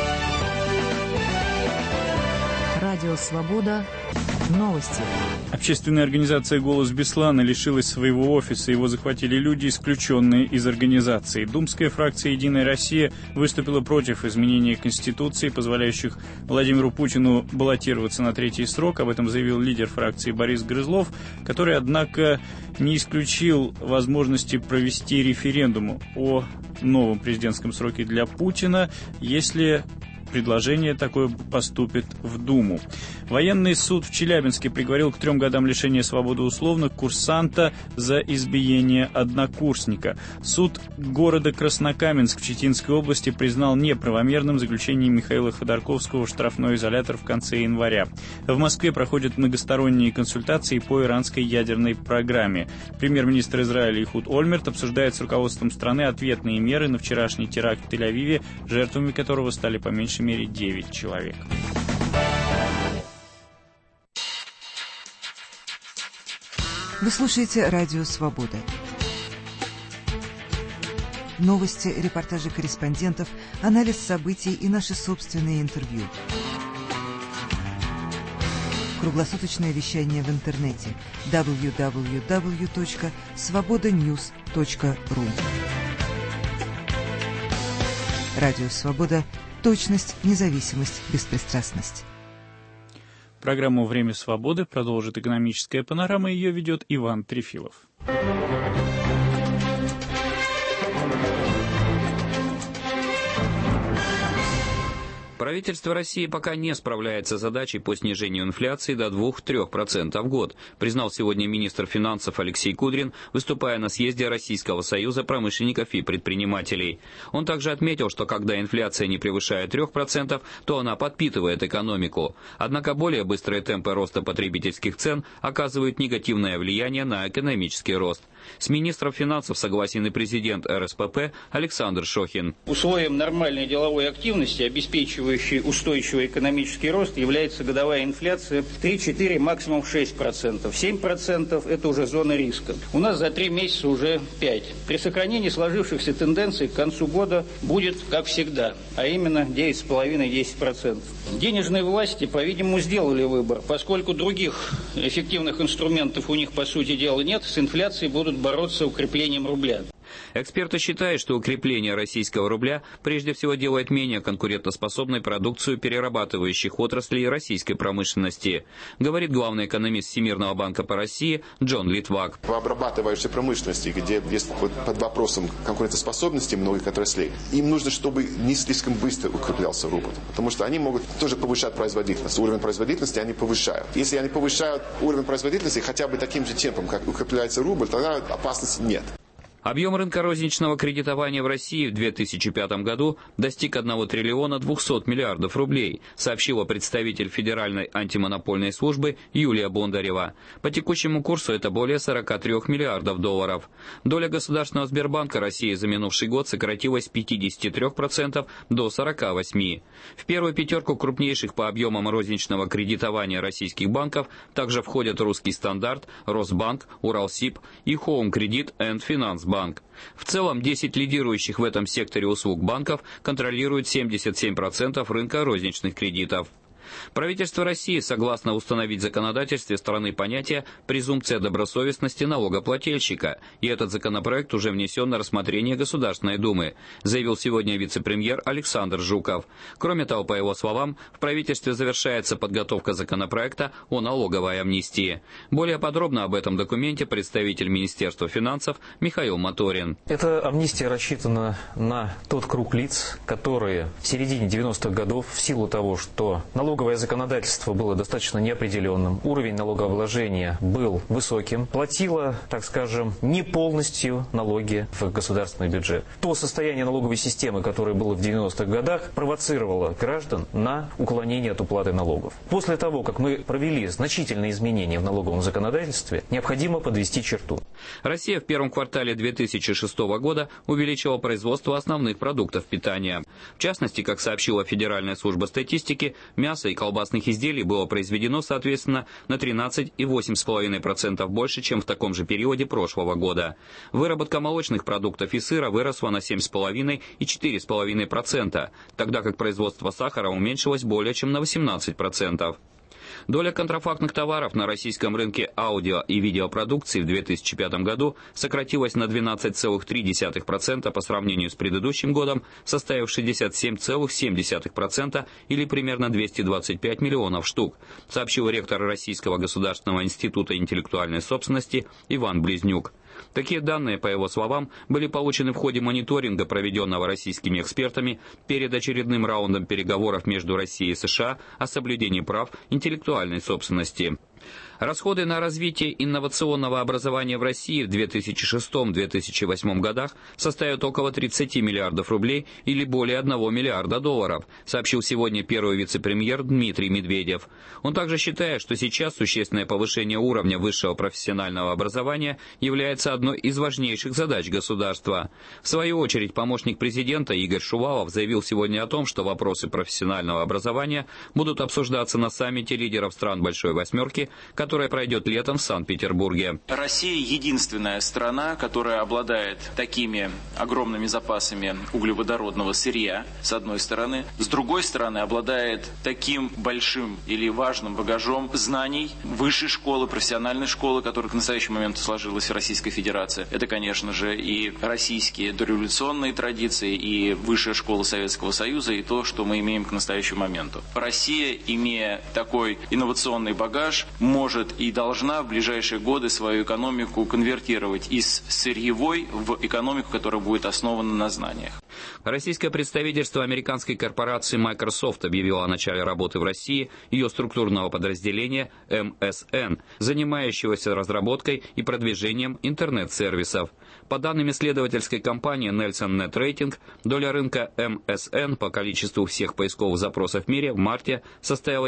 Радио «Свобода». Новости. Общественная организация «Голос Беслана» лишилась своего офиса. Его захватили люди, исключенные из организации. Думская фракция «Единая Россия» выступила против изменения Конституции, позволяющих Владимиру Путину баллотироваться на третий срок. Об этом заявил лидер фракции Борис Грызлов, который, однако, не исключил возможности провести референдум о новом президентском сроке для Путина, если предложение такое поступит в Думу. Военный суд в Челябинске приговорил к 3 годам лишения свободы условно курсанта за избиение однокурсника. Суд города Краснокаменск в Читинской области признал неправомерным заключение Михаила Ходорковского в штрафной изолятор в конце января. В Москве проходят многосторонние консультации по иранской ядерной программе. Премьер-министр Израиля Ихуд Ольмерт обсуждает с руководством страны ответные меры на вчерашний теракт в Тель-Авиве, жертвами которого стали по меньшей мере 9 человек. Вы слушаете «Радио Свобода». Новости, репортажи корреспондентов, анализ событий и наши собственные интервью. Круглосуточное вещание в интернете www.svobodanews.ru. Радио «Свобода». Точность, независимость, беспристрастность. Программу «Время свободы» продолжит экономическая панорама. Ее ведет Иван Трефилов. Правительство России пока не справляется с задачей по снижению инфляции до 2-3% в год, признал сегодня министр финансов Алексей Кудрин, выступая на съезде Российского союза промышленников и предпринимателей. Он также отметил, что когда инфляция не превышает 3%, то она подпитывает экономику. Однако более быстрые темпы роста потребительских цен оказывают негативное влияние на экономический рост. С министром финансов согласен и президент РСПП Александр Шохин. Условием нормальной деловой активности, обеспечивающей устойчивый экономический рост, является годовая инфляция 3-4, максимум 6%. 7% это уже зона риска. У нас за 3 месяца уже 5%. При сохранении сложившихся тенденций к концу года будет, как всегда, а именно 9,5-10%. Денежные власти, по-видимому, сделали выбор. Поскольку других эффективных инструментов у них, по сути дела, нет, с инфляцией будут бороться укреплением рубля. Эксперты считают, что укрепление российского рубля прежде всего делает менее конкурентоспособной продукцию перерабатывающих отраслей российской промышленности, говорит главный экономист Всемирного банка по России Джон Литвак. В обрабатывающей промышленности, где есть под вопросом конкурентоспособности многих отраслей, им нужно, чтобы не слишком быстро укреплялся рубль, потому что они могут тоже повышать производительность. Уровень производительности они повышают. Если они повышают уровень производительности хотя бы таким же темпом, как укрепляется рубль, тогда опасности нет. Объем рынка розничного кредитования в России в 2005 году достиг 1 триллиона 200 миллиардов рублей, сообщила представитель Федеральной антимонопольной службы Юлия Бондарева. По текущему курсу это более 43 миллиардов долларов. Доля Государственного Сбербанка России за минувший год сократилась с 53% до 48%. В первую пятерку крупнейших по объемам розничного кредитования российских банков также входят Русский стандарт, Росбанк, Уралсиб и Home Credit and Finance Банк. В целом, 10 лидирующих в этом секторе услуг банков контролируют 77% рынка розничных кредитов. Правительство России согласно установить в законодательстве страны понятие «презумпция добросовестности налогоплательщика», и этот законопроект уже внесен на рассмотрение Государственной Думы, заявил сегодня вице-премьер Александр Жуков. Кроме того, по его словам, в правительстве завершается подготовка законопроекта о налоговой амнистии. Более подробно об этом документе представитель Министерства финансов Михаил Моторин. Эта амнистия рассчитана на тот круг лиц, которые в середине 90-х годов в силу того, что налоговое законодательство было достаточно неопределенным, уровень налогообложения был высоким, платило, так скажем, не полностью налоги в государственный бюджет. То состояние налоговой системы, которое было в 90-х годах, провоцировало граждан на уклонение от уплаты налогов. После того, как мы провели значительные изменения в налоговом законодательстве, необходимо подвести черту. Россия в первом квартале 2006 года увеличила производство основных продуктов питания. В частности, как сообщила Федеральная служба статистики, мясо и колбасных изделий было произведено, соответственно, на 13,8% больше, чем в таком же периоде прошлого года. Выработка молочных продуктов и сыра выросла на 7,5% и 4,5%, тогда как производство сахара уменьшилось более чем на 18%. Доля контрафактных товаров на российском рынке аудио и видеопродукции в 2005 году сократилась на 12,3% по сравнению с предыдущим годом, составив 67,7% или примерно 225 миллионов штук, сообщил ректор Российского государственного института интеллектуальной собственности Иван Близнюк. Такие данные, по его словам, были получены в ходе мониторинга, проведенного российскими экспертами перед очередным раундом переговоров между Россией и США о соблюдении прав интеллектуальной собственности. Расходы на развитие инновационного образования в России в 2006-2008 годах составят около 30 миллиардов рублей или более 1 миллиарда долларов, сообщил сегодня первый вице-премьер Дмитрий Медведев. Он также считает, что сейчас существенное повышение уровня высшего профессионального образования является одной из важнейших задач государства. В свою очередь, помощник президента Игорь Шувалов заявил сегодня о том, что вопросы профессионального образования будут обсуждаться на саммите лидеров стран Большой Восьмерки, которая пройдет летом в Санкт-Петербурге. Россия единственная страна, которая обладает такими огромными запасами углеводородного сырья, с одной стороны. С другой стороны, обладает таким большим или важным багажом знаний высшей школы, профессиональной школы, которая к настоящему моменту сложилась в Российской Федерации. Это, конечно же, и российские дореволюционные традиции, и высшая школа Советского Союза, и то, что мы имеем к настоящему моменту. Россия, имея такой инновационный багаж, может и должна в ближайшие годы свою экономику конвертировать из сырьевой в экономику, которая будет основана на знаниях. Российское представительство американской корпорации Microsoft объявило о начале работы в России ее структурного подразделения МСН, занимающегося разработкой и продвижением интернет-сервисов. По данным исследовательской компании Nelson Net Rating, доля рынка МСН по количеству всех поисковых запросов в мире в марте составила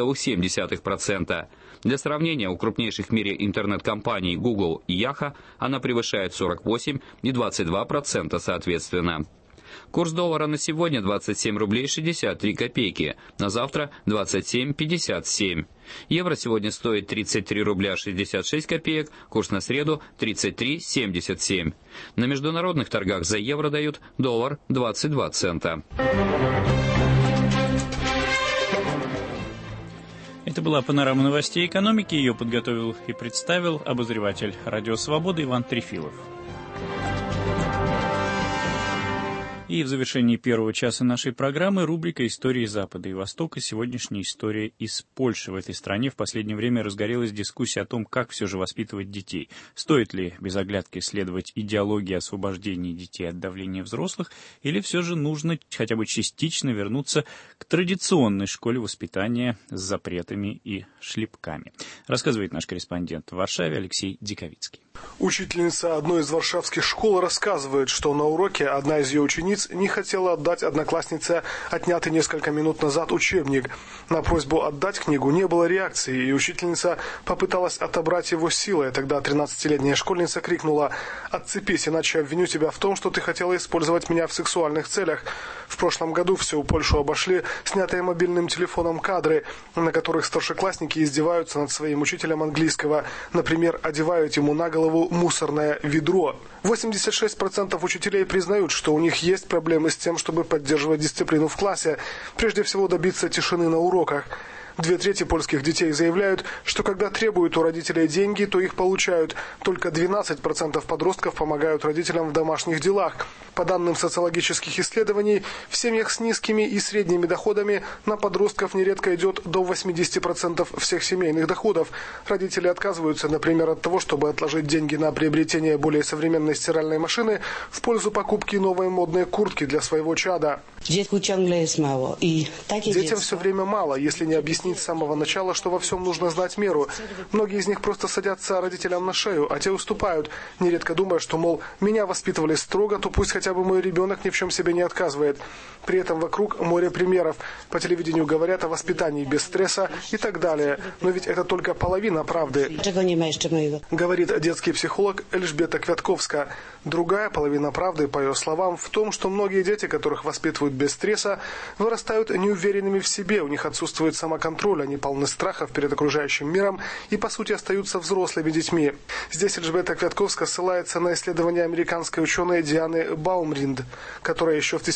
10,7%. Для сравнения, у крупнейших в мире интернет-компаний Google и Yahoo она превышает 48% и 22% соответственно. Курс доллара на сегодня 27 рублей 63 копейки, на завтра 27,57. Евро сегодня стоит 33 рубля 66 копеек, курс на среду 33,77. На международных торгах за евро дают доллар 22 цента. Это была панорама новостей экономики. Ее подготовил и представил обозреватель «Радио Свобода» Иван Трефилов. И в завершении первого часа нашей программы рубрика «Истории Запада и Востока». Сегодняшняя история из Польши. В этой стране в последнее время разгорелась дискуссия о том, как все же воспитывать детей. Стоит ли без оглядки следовать идеологии освобождения детей от давления взрослых, или все же нужно хотя бы частично вернуться к традиционной школе воспитания с запретами и шлепками. Рассказывает наш корреспондент в Варшаве Алексей Диковицкий. Учительница одной из варшавских школ рассказывает, что на уроке одна из ее учениц не хотела отдать однокласснице отнятый несколько минут назад учебник. На просьбу отдать книгу не было реакции, и учительница попыталась отобрать его силой. Тогда 13-летняя школьница крикнула: «Отцепись, иначе обвиню тебя в том, что ты хотела использовать меня в сексуальных целях». В прошлом году всю Польшу обошли снятые мобильным телефоном кадры, на которых старшеклассники издеваются над своим учителем английского. Например, одевают ему на голову мусорное ведро. 86% учителей признают, что у них есть проблемы с тем, чтобы поддерживать дисциплину в классе, прежде всего добиться тишины на уроках. 2/3 польских детей заявляют, что когда требуют у родителей деньги, то их получают. Только 12% подростков помогают родителям в домашних делах. По данным социологических исследований, в семьях с низкими и средними доходами на подростков нередко идет до 80% всех семейных доходов. Родители отказываются, например, от того, чтобы отложить деньги на приобретение более современной стиральной машины в пользу покупки новой модной куртки для своего чада. Детям все время мало, если не объяснить с самого начала, что во всем нужно знать меру. Многие из них просто садятся родителям на шею, а те уступают, нередко думая, что, мол, меня воспитывали строго, то пусть хотя бы мой ребенок ни в чем себе не отказывает. При этом вокруг море примеров. По телевидению говорят о воспитании без стресса и так далее. Но ведь это только половина правды, говорит детский психолог Эльжбета Квятковска. Другая половина правды, по ее словам, в том, что многие дети, которых воспитывают без стресса, вырастают неуверенными в себе, у них отсутствует самоконтроль, они полны страхов перед окружающим миром и, по сути, остаются взрослыми детьми. Здесь Эльжбета Квятковска ссылается на исследование американской ученой Дианы Баумринд, которая еще в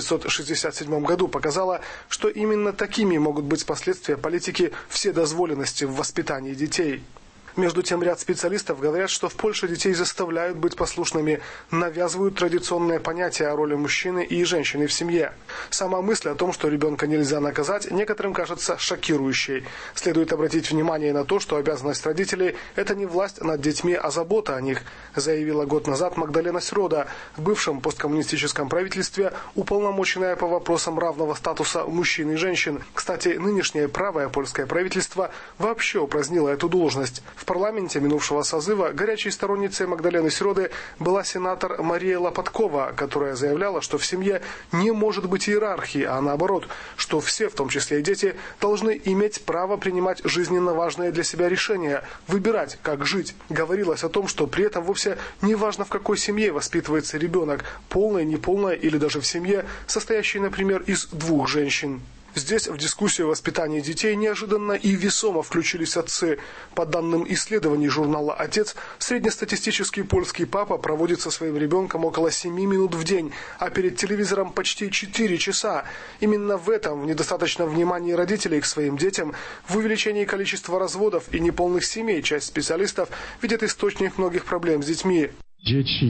1967 году показала, что именно такими могут быть последствия политики вседозволенности в воспитании детей. Между тем, ряд специалистов говорят, что в Польше детей заставляют быть послушными, навязывают традиционное понятие о роли мужчины и женщины в семье. Сама мысль о том, что ребенка нельзя наказать, некоторым кажется шокирующей. Следует обратить внимание на то, что обязанность родителей – это не власть над детьми, а забота о них, заявила год назад Магдалена Срода, в бывшем посткоммунистическом правительстве, уполномоченная по вопросам равного статуса мужчин и женщин. Кстати, нынешнее правое польское правительство вообще упразднило эту должность. В парламенте минувшего созыва горячей сторонницей Магдалены Сроды была сенатор Мария Лопаткова, которая заявляла, что в семье не может быть иерархии, а наоборот, что все, в том числе и дети, должны иметь право принимать жизненно важные для себя решения, выбирать, как жить. Говорилось о том, что при этом вовсе не важно, в какой семье воспитывается ребенок, полной, неполной или даже в семье, состоящей, например, из 2 женщин. Здесь в дискуссию о воспитании детей неожиданно и весомо включились отцы. По данным исследований журнала «Отец», среднестатистический польский папа проводит со своим ребенком около 7 минут в день, а перед телевизором почти 4 часа. Именно в этом, в недостаточном внимании родителей к своим детям, в увеличении количества разводов и неполных семей, часть специалистов видит источник многих проблем с детьми. Дети,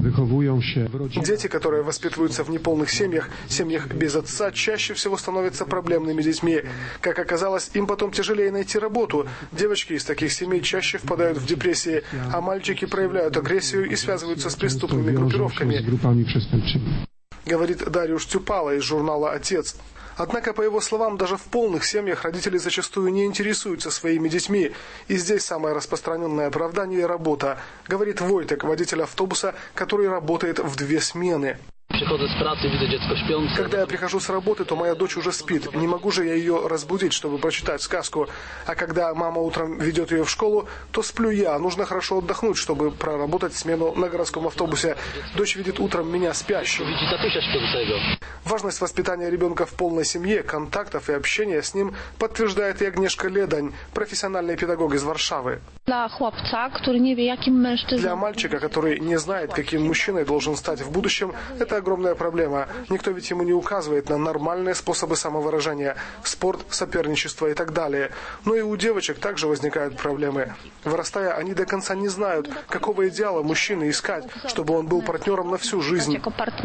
которые воспитываются в неполных семьях, семьях без отца, чаще всего становятся проблемными детьми. Как оказалось, им потом тяжелее найти работу. Девочки из таких семей чаще впадают в депрессии, а мальчики проявляют агрессию и связываются с преступными группировками, говорит Дариуш Тюпало из журнала «Отец». Однако, по его словам, даже в полных семьях родители зачастую не интересуются своими детьми. И здесь самое распространенное оправдание – работа, говорит Войтек, водитель автобуса, который работает в 2 смены. Когда я прихожу с работы, то моя дочь уже спит. Не могу же я ее разбудить, чтобы прочитать сказку. А когда мама утром ведет ее в школу, то сплю я. Нужно хорошо отдохнуть, чтобы проработать смену на городском автобусе. Дочь видит утром меня спящим. Важность воспитания ребенка в полной семье, контактов и общения с ним подтверждает и Агнешка Ледань, профессиональный педагог из Варшавы. Для мальчика, который не знает, каким мужчиной должен стать в будущем, это огромная проблема. Никто ведь ему не указывает на нормальные способы самовыражения, спорт, соперничество и так далее. Но и у девочек также возникают проблемы. Вырастая, они до конца не знают, какого идеала мужчины искать, чтобы он был партнером на всю жизнь.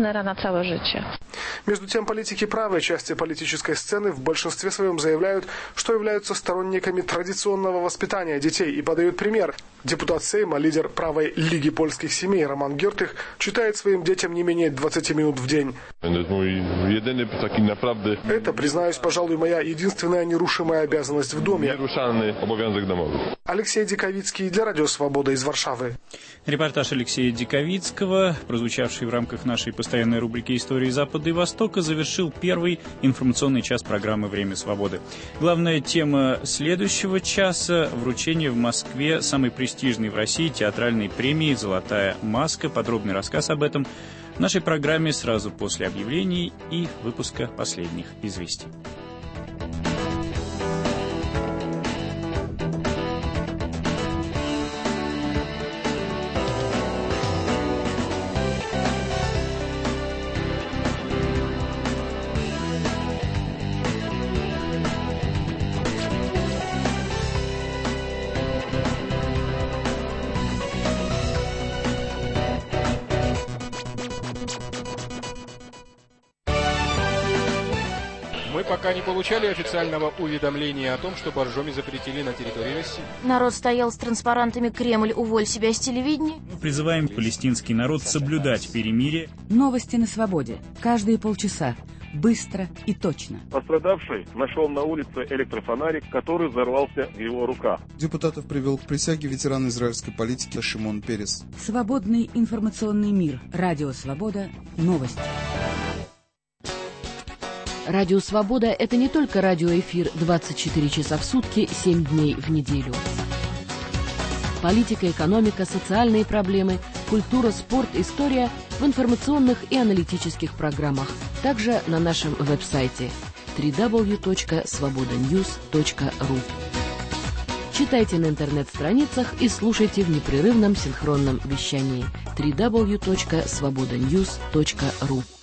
Между тем, политики правой части политической сцены в большинстве своем заявляют, что являются сторонниками традиционного воспитания детей и подают пример. Депутат Сейма, лидер правой Лиги польских семей Роман Гертых, читает своим детям не менее 20 минут в день. Это, признаюсь, пожалуй, моя единственная нерушимая обязанность в доме. Алексей Диковицкий для Радио Свобода из Варшавы. Репортаж Алексея Диковицкого, прозвучавший в рамках нашей постоянной рубрики «Истории Запада и Востока», завершил первый информационный час программы «Время свободы». Главная тема следующего часа – вручение в Москве самой престижной в России театральной премии «Золотая маска». Подробный рассказ об этом в нашей программе сразу после объявлений и выпуска последних известий. Пока не получали официального уведомления о том, что боржоми запретили на территории России. Народ стоял с транспарантами «Кремль, уволь себя с телевидения». Мы призываем палестинский народ соблюдать перемирие. Новости на свободе. Каждые полчаса. Быстро и точно. Пострадавший нашел на улице электрофонарик, который взорвался в его руках. Депутатов привел к присяге ветеран израильской политики Шимон Перес. Свободный информационный мир. Радио Свобода. Новости. Радио «Свобода» — это не только радиоэфир 24 часа в сутки, 7 дней в неделю. Политика, экономика, социальные проблемы, культура, спорт, история в информационных и аналитических программах. Также на нашем веб-сайте www.svobodanews.ru. Читайте на интернет-страницах и слушайте в непрерывном синхронном вещании www.svobodanews.ru.